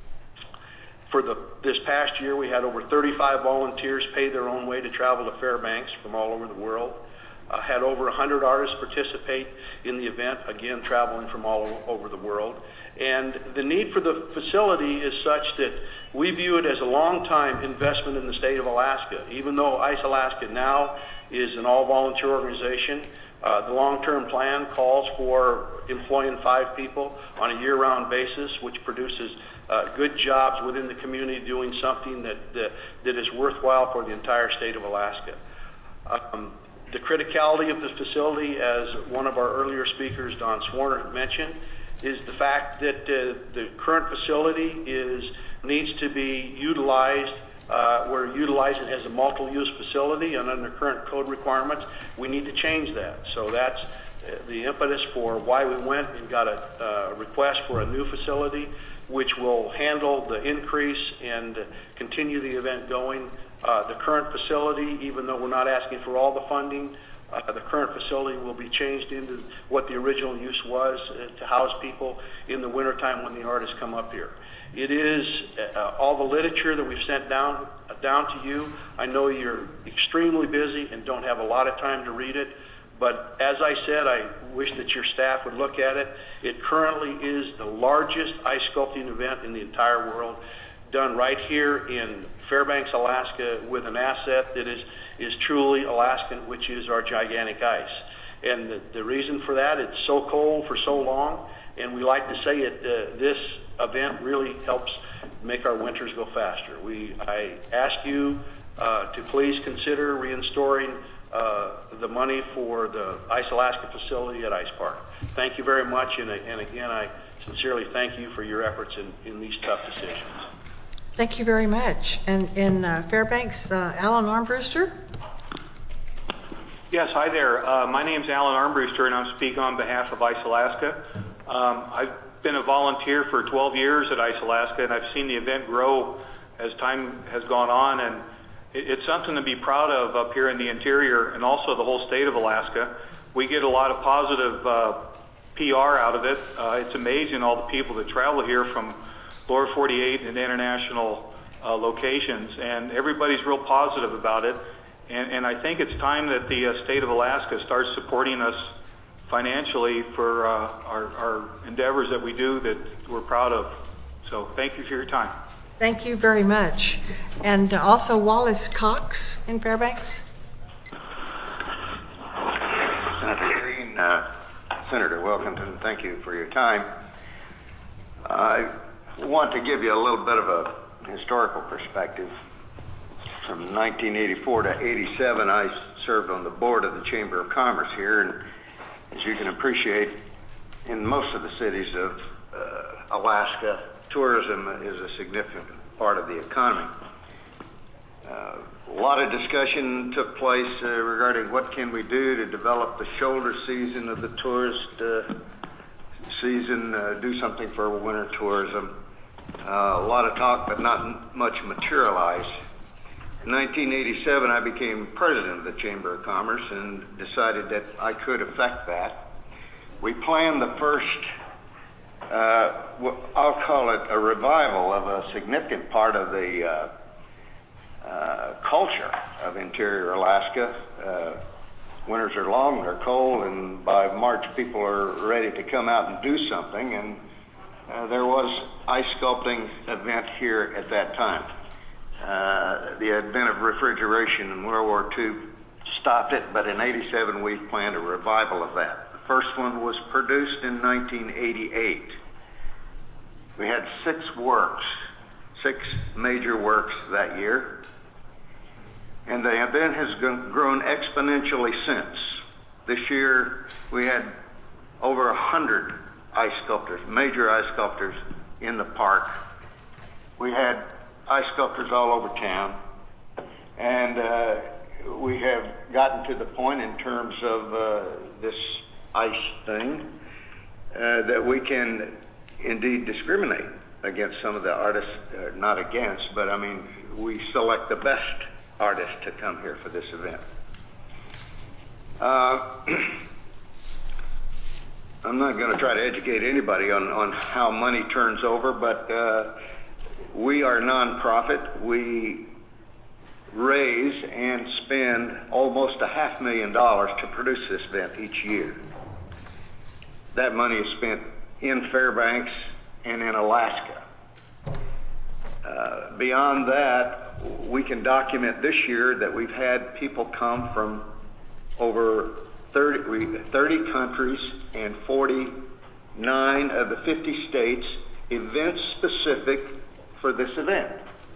[SPEAKER 24] For the, this past year, we had over thirty-five volunteers pay their own way to travel to Fairbanks from all over the world. Uh, had over one hundred artists participate in the event, again, traveling from all over the world. And the need for the facility is such that we view it as a long-time investment in the state of Alaska. Even though Ice Alaska now is an all-volunteer organization, uh, the long-term plan calls for employing five people on a year-round basis, which produces uh, good jobs within the community doing something that, that, that is worthwhile for the entire state of Alaska. Um, the criticality of the facility, as one of our earlier speakers, Don Swarner, mentioned, is the fact that uh, the current facility is needs to be utilized. Uh, we're utilizing it as a multiple-use facility, and under current code requirements, we need to change that. So that's uh, the impetus for why we went and got a uh, request for a new facility, which will handle the increase and uh, continue the event going. Uh, the current facility, even though we're not asking for all the funding, Uh, the current facility will be changed into what the original use was, uh, to house people in the wintertime when the artists come up here. It is uh, all the literature that we've sent down uh, down to you. I know you're extremely busy and don't have a lot of time to read it, but as I said, I wish that your staff would look at it. It currently is the largest ice sculpting event in the entire world, done right here in Fairbanks, Alaska, with an asset that is is truly Alaskan, which is our gigantic ice. And the, the reason for that, it's so cold for so long, and we like to say it, uh, this event really helps make our winters go faster. We, I ask you uh, to please consider reinstoring uh, the money for the Ice Alaska facility at Ice Park. Thank you very much, and, and again, I sincerely thank you for your efforts in, in these tough decisions.
[SPEAKER 1] Thank you very much. And in uh, Fairbanks, uh, Alan Armbruster.
[SPEAKER 14] Yes, hi there. Uh, my name's Alan Armbruster, and I'm speaking on behalf of Ice Alaska. Um, I've been a volunteer for twelve years at Ice Alaska, and I've seen the event grow as time has gone on, and it, it's something to be proud of up here in the interior and also the whole state of Alaska. We get a lot of positive uh, P R out of it. Uh, it's amazing all the people that travel here from lower forty-eight and international uh, locations, and everybody's real positive about it. And, and I think it's time that the uh, state of Alaska starts supporting us financially for uh, our, our endeavors that we do that we're proud of. So thank you for your time.
[SPEAKER 1] Thank you very much. And uh, also Wallace Cox in Fairbanks.
[SPEAKER 15] Senator Green, uh, Senator Wilkinson, thank you for your time. I want to give you a little bit of a historical perspective. From nineteen eighty-four to eighty-seven, I served on the board of the Chamber of Commerce here, and as you can appreciate, in most of the cities of uh, Alaska, tourism is a significant part of the economy. Uh, a lot of discussion took place uh, regarding what can we do to develop the shoulder season of the tourist uh, season, uh, do something for winter tourism. Uh, a lot of talk, but not much materialized. In nineteen eighty-seven, I became president of the Chamber of Commerce and decided that I could affect that. We planned the first, uh, I'll call it a revival of a significant part of the uh, uh, culture of interior Alaska. Uh, winters are long, they're cold, and by March people are ready to come out and do something, and uh, there was ice sculpting event here at that time. Uh, the advent of refrigeration in World War Two stopped it, but in eighty-seven we planned a revival of that. The first one was produced in nineteen eighty-eight. We had six works, six major works that year, and the event has grown exponentially since. This year we had over a hundred ice sculptors, major ice sculptors in the park. We had ice sculptors all over town, and uh, we have gotten to the point in terms of uh, this ice thing uh, that we can indeed discriminate against some of the artists, uh, not against, but I mean, we select the best artists to come here for this event. Uh, I'm not going to try to educate anybody on, on how money turns over, but uh, we are nonprofit. We raise and spend almost a half million dollars to produce this event each year. That money is spent in Fairbanks and in Alaska. Uh, beyond that, we can document this year that we've had people come from over thirty, thirty countries and forty-nine of the fifty states, event specific for this event.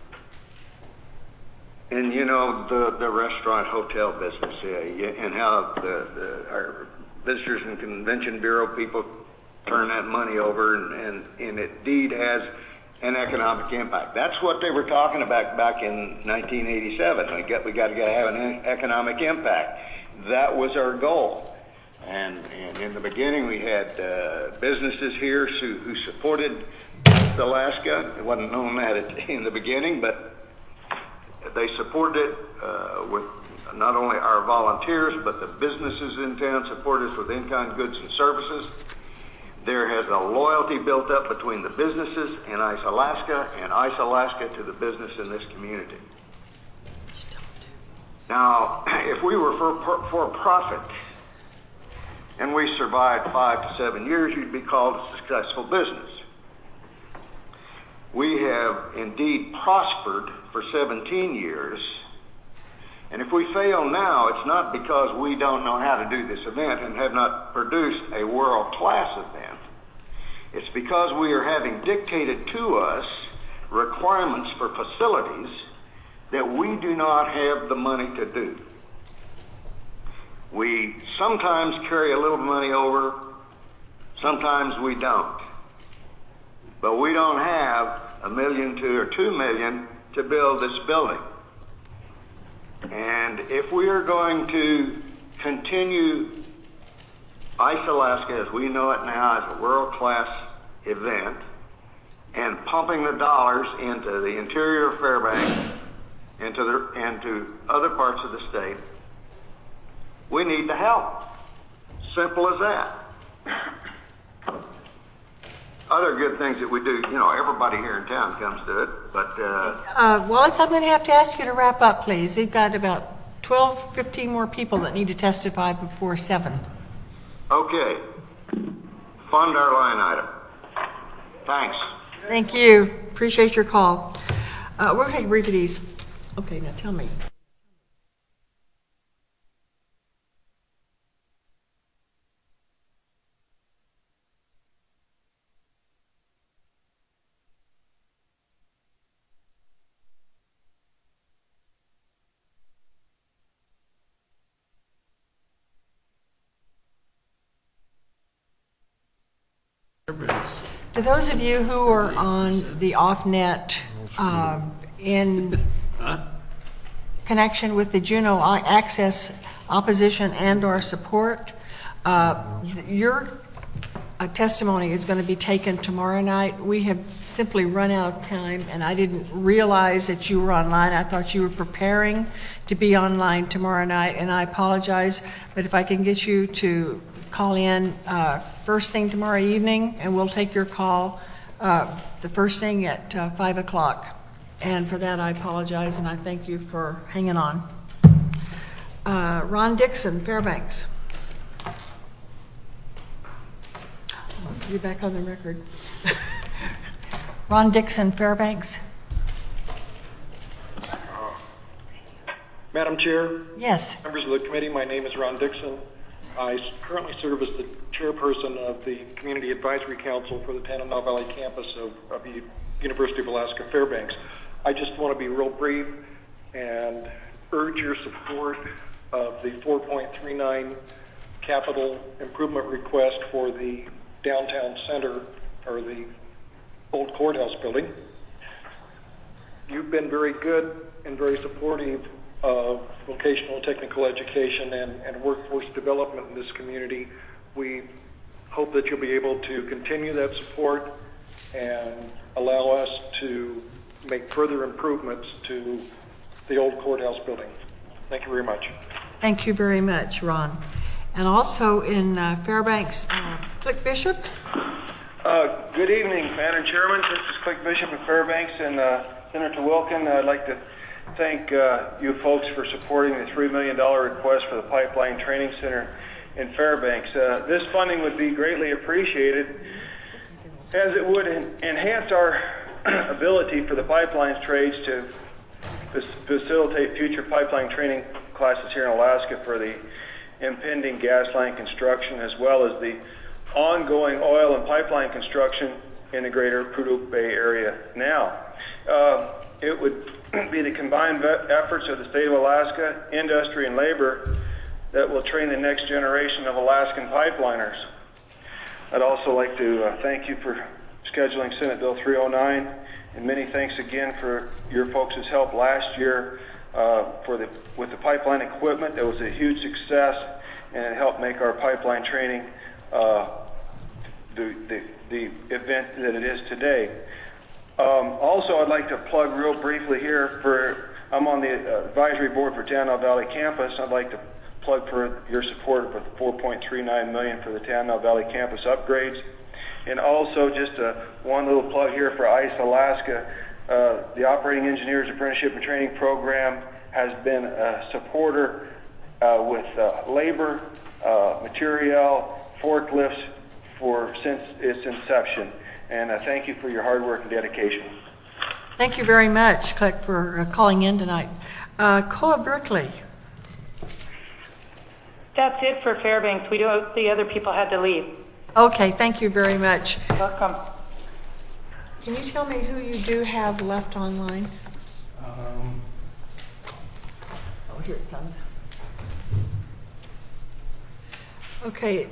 [SPEAKER 15] And you know, the, the restaurant hotel business, yeah, and how the, the, our Visitors and Convention Bureau people turn that money over, and, and, and it indeed has an economic impact. That's what they were talking about back in nineteen eighty-seven. We got, we got to have an economic impact. That was our goal. And, and in the beginning, we had uh, businesses here who, who supported Alaska. It wasn't known that in the beginning, but they supported it uh, with not only our volunteers, but the businesses in town supported us with in-kind goods and services. There has a loyalty built up between the businesses in Ice Alaska and Ice Alaska to the business in this community. Now, if we were for, for profit and we survived five to seven years, you'd be called a successful business. We have indeed prospered for seventeen years, and if we fail now, it's not because we don't know how to do this event and have not produced a world-class event. It's because we are having dictated to us requirements for facilities that we do not have the money to do. We sometimes carry a little money over, sometimes we don't. But we don't have a million to or two million to build this building. And if we are going to continue Ice Alaska as we know it now as a world-class event and pumping the dollars into the interior of Fairbanks and to, the, and to other parts of the state, we need the help. Simple as that. Other good things that we do, you know, everybody here in town comes to it, but... Uh,
[SPEAKER 1] uh, Wallace, I'm going to have to ask you to wrap up, please. We've got about twelve, fifteen more people that need to testify before seven.
[SPEAKER 15] Okay. Fund our line item. Thanks.
[SPEAKER 1] Thank you. Appreciate your call. Uh, we're going to take a brief of these. Okay, now tell me. To those of you who are on the off-net uh, in connection with the Juneau Access opposition and or support, uh, your uh, testimony is going to be taken tomorrow night. We have simply run out of time, and I didn't realize that you were online. I thought you were preparing to be online tomorrow night, and I apologize, but if I can get you to call in uh, first thing tomorrow evening, and we'll take your call uh, the first thing at uh, five o'clock. And for that, I apologize, and I thank you for hanging on. Uh, Ron Dixon, Fairbanks. You're back on the record. Ron Dixon, Fairbanks.
[SPEAKER 16] Madam Chair.
[SPEAKER 1] Yes.
[SPEAKER 16] Members of the committee, my name is Ron Dixon. I currently serve as the chairperson of the Community Advisory Council for the Tanana Valley campus of, of the University of Alaska Fairbanks. I just want to be real brief and urge your support of the four point three nine capital improvement request for the downtown center, or the old courthouse building. You've been very good and very supportive of vocational and technical education and, and workforce development in this community. We hope that you'll be able to continue that support and allow us to make further improvements to the old courthouse building. Thank you very much.
[SPEAKER 1] Thank you very much, Ron. And also in uh, Fairbanks, uh, Click Bishop.
[SPEAKER 17] Uh, good evening, Madam Chairman. This is Click Bishop of Fairbanks, and uh, Senator Wilkin, I'd like to thank uh, you folks for supporting the three million dollars request for the Pipeline Training Center in Fairbanks. Uh, this funding would be greatly appreciated, as it would en- enhance our ability for the pipelines trades to f- facilitate future pipeline training classes here in Alaska for the impending gas line construction, as well as the ongoing oil and pipeline construction in the greater Prudhoe Bay area now. Uh, it would be the combined ve- efforts of the state of Alaska, industry, and labor that will train the next generation of Alaskan pipeliners. I'd also like to uh, thank you for scheduling Senate Bill three oh nine, and many thanks again for your folks' help last year uh, for the with the pipeline equipment. That was a huge success, and it helped make our pipeline training uh, the, the, the event that it is today. Um, also, I'd like to plug real briefly here for, I'm on the uh, advisory board for Tanana Valley Campus. I'd like to plug for your support for four point three nine million dollars for the Tanana Valley Campus upgrades. And also just uh, one little plug here for ICE Alaska. Uh, the Operating Engineers Apprenticeship and Training Program has been a supporter uh, with uh, labor, uh, material, forklifts for since its inception. And uh, thank you for your hard work and dedication.
[SPEAKER 1] Thank you very much, Click, for uh, calling in tonight. Uh, Koa Berkeley.
[SPEAKER 18] That's it for Fairbanks. We do, the other people had to leave.
[SPEAKER 1] Okay, thank you very much.
[SPEAKER 18] Welcome.
[SPEAKER 1] Can you tell me who you do have left online?
[SPEAKER 19] Um,
[SPEAKER 1] oh, here it comes. Okay.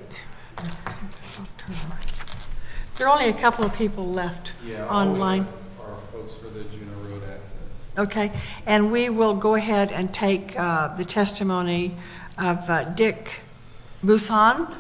[SPEAKER 1] There are only a couple of people left
[SPEAKER 19] yeah,
[SPEAKER 1] online.
[SPEAKER 19] Our folks for the Juneau Road access.
[SPEAKER 1] Okay, and we will go ahead and take uh, the testimony of uh, Dick Busan.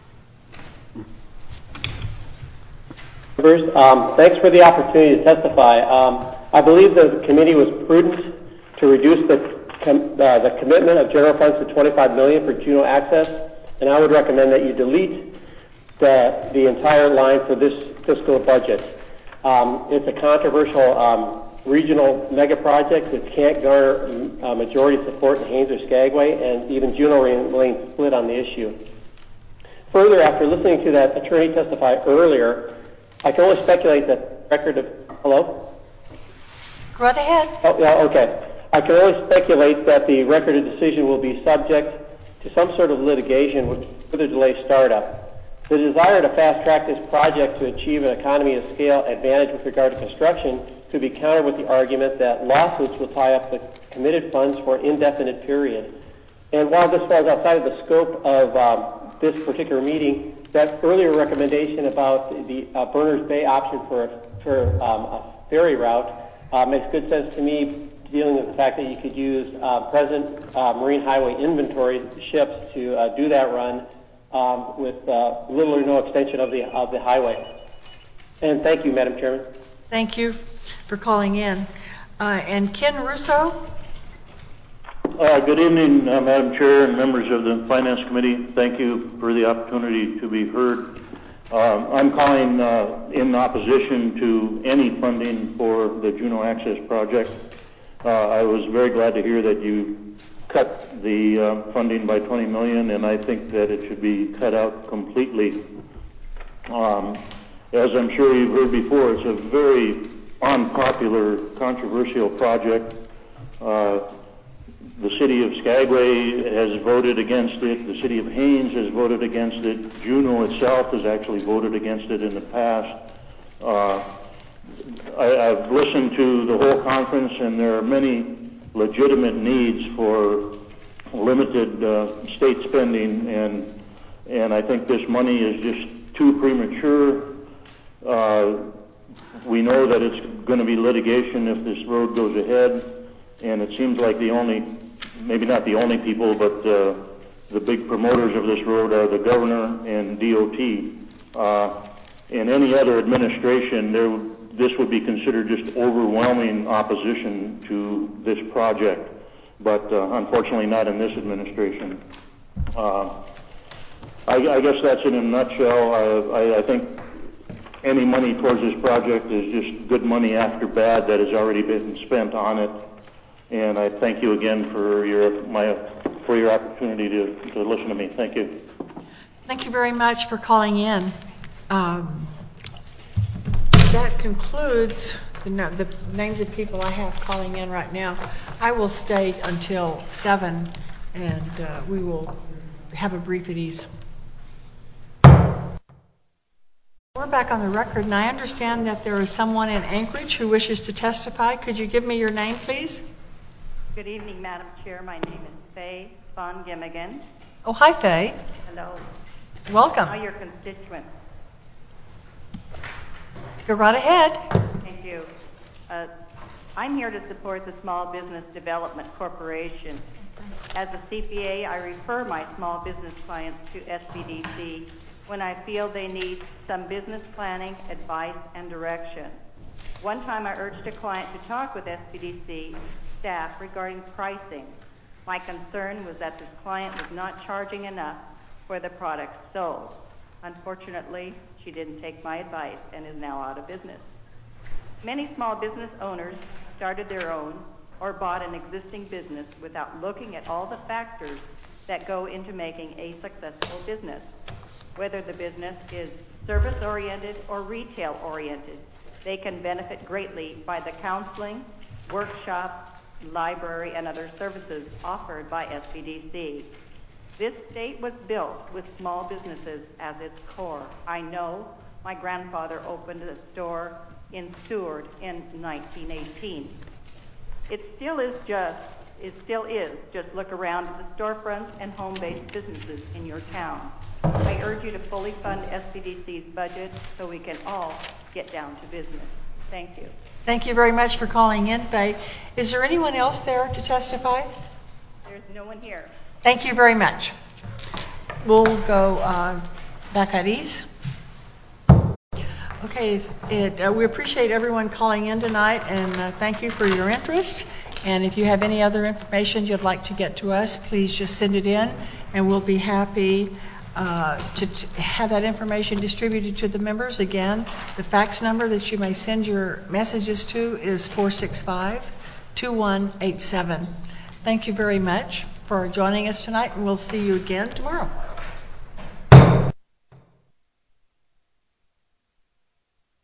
[SPEAKER 20] Um, thanks for the opportunity to testify. Um, I believe the committee was prudent to reduce the, com- uh, the commitment of general funds to twenty-five million dollars for Juneau access, and I would recommend that you delete the, the entire line for this fiscal budget. Um, it's a controversial um, regional mega project that can't garner uh, majority support in Haines or Skagway, and even Juneau remains split on the issue. Further, after listening to that attorney testify earlier, I can only speculate that the record of, hello?
[SPEAKER 1] Go right ahead.
[SPEAKER 20] Oh, yeah, okay. I can only speculate that the record of decision will be subject to some sort of litigation which further delay startup. The desire to fast-track this project to achieve an economy of scale advantage with regard to construction could be countered with the argument that lawsuits will tie up the committed funds for an indefinite period. And while this falls outside of the scope of um, this particular meeting, that earlier recommendation about the uh, Berners Bay option for, for um, a ferry route uh, makes good sense to me, dealing with the fact that you could use uh, present uh, Marine Highway inventory ships to uh, do that run um, with uh, little or no extension of the of the highway. And thank you, Madam Chairman.
[SPEAKER 1] Thank you for calling in. Uh, and Ken Russo?
[SPEAKER 25] Uh, good evening, uh, Madam Chair and members of the Finance Committee. Thank you for the opportunity to be heard. Uh, I'm calling uh, in opposition to any funding for the Juneau Access Project. Uh, I was very glad to hear that you cut the uh, funding by twenty million dollars, and I think that it should be cut out completely. Um, as I'm sure you've heard before, it's a very unpopular, controversial project. Uh, The city of Skagway has voted against it. The city of Haines has voted against it. Juneau itself has actually voted against it in the past. Uh, I, I've listened to the whole conference, and there are many legitimate needs for limited uh, state spending, and and I think this money is just too premature. Uh, we know that it's going to be litigation if this road goes ahead, and it seems like the only maybe not the only people, but uh, the big promoters of this road are the governor and D O T. Uh, in any other administration, there this would be considered just overwhelming opposition to this project, but uh, unfortunately not in this administration. Uh, I, I guess that's in a nutshell. Uh, I, I think any money towards this project is just good money after bad that has already been spent on it. And I thank you again for your my for your opportunity to, to listen to me. Thank you.
[SPEAKER 1] Thank you very much for calling in. Um, that concludes the, the names of people I have calling in right now. I will stay until seven, and uh, we will have a brief at ease. We're back on the record, and I understand that there is someone in Anchorage who wishes to testify. Could you give me your name, please?
[SPEAKER 2] Good evening, Madam Chair. My name is Faye Von Gimmigan.
[SPEAKER 1] Oh, hi, Faye.
[SPEAKER 2] Hello.
[SPEAKER 1] Welcome.
[SPEAKER 2] How are your constituents?
[SPEAKER 1] Go right ahead.
[SPEAKER 2] Thank you. Uh, I'm here to support the Small Business Development Corporation. As a C P A, I refer my small business clients to S B D C when I feel they need some business planning, advice, and direction. One time I urged a client to talk with S B D C staff regarding pricing. My concern was that this client was not charging enough for the products sold. Unfortunately, she didn't take my advice and is now out of business. Many small business owners started their own or bought an existing business without looking at all the factors that go into making a successful business. Whether the business is service-oriented or retail-oriented, they can benefit greatly by the counseling, workshops, library, and other services offered by S B D C. This state was built with small businesses as its core. I know my grandfather opened a store in Seward in nineteen eighteen. It still is just, it still is, just look around at the storefronts and home-based businesses in your town. I urge you to fully fund S B D C's budget so we can all get down to business. Thank you.
[SPEAKER 1] Thank you very much for calling in, Faye. Is there anyone else there to testify?
[SPEAKER 2] There's no one here.
[SPEAKER 1] Thank you very much. We'll go uh, back at ease. Okay, it, uh, we appreciate everyone calling in tonight, and uh, thank you for your interest. And if you have any other information you'd like to get to us, please just send it in, and we'll be happy uh, to t- have that information distributed to the members. Again, the fax number that you may send your messages to is four six five, two one eight seven. Thank you very much for joining us tonight, and we'll see you again tomorrow.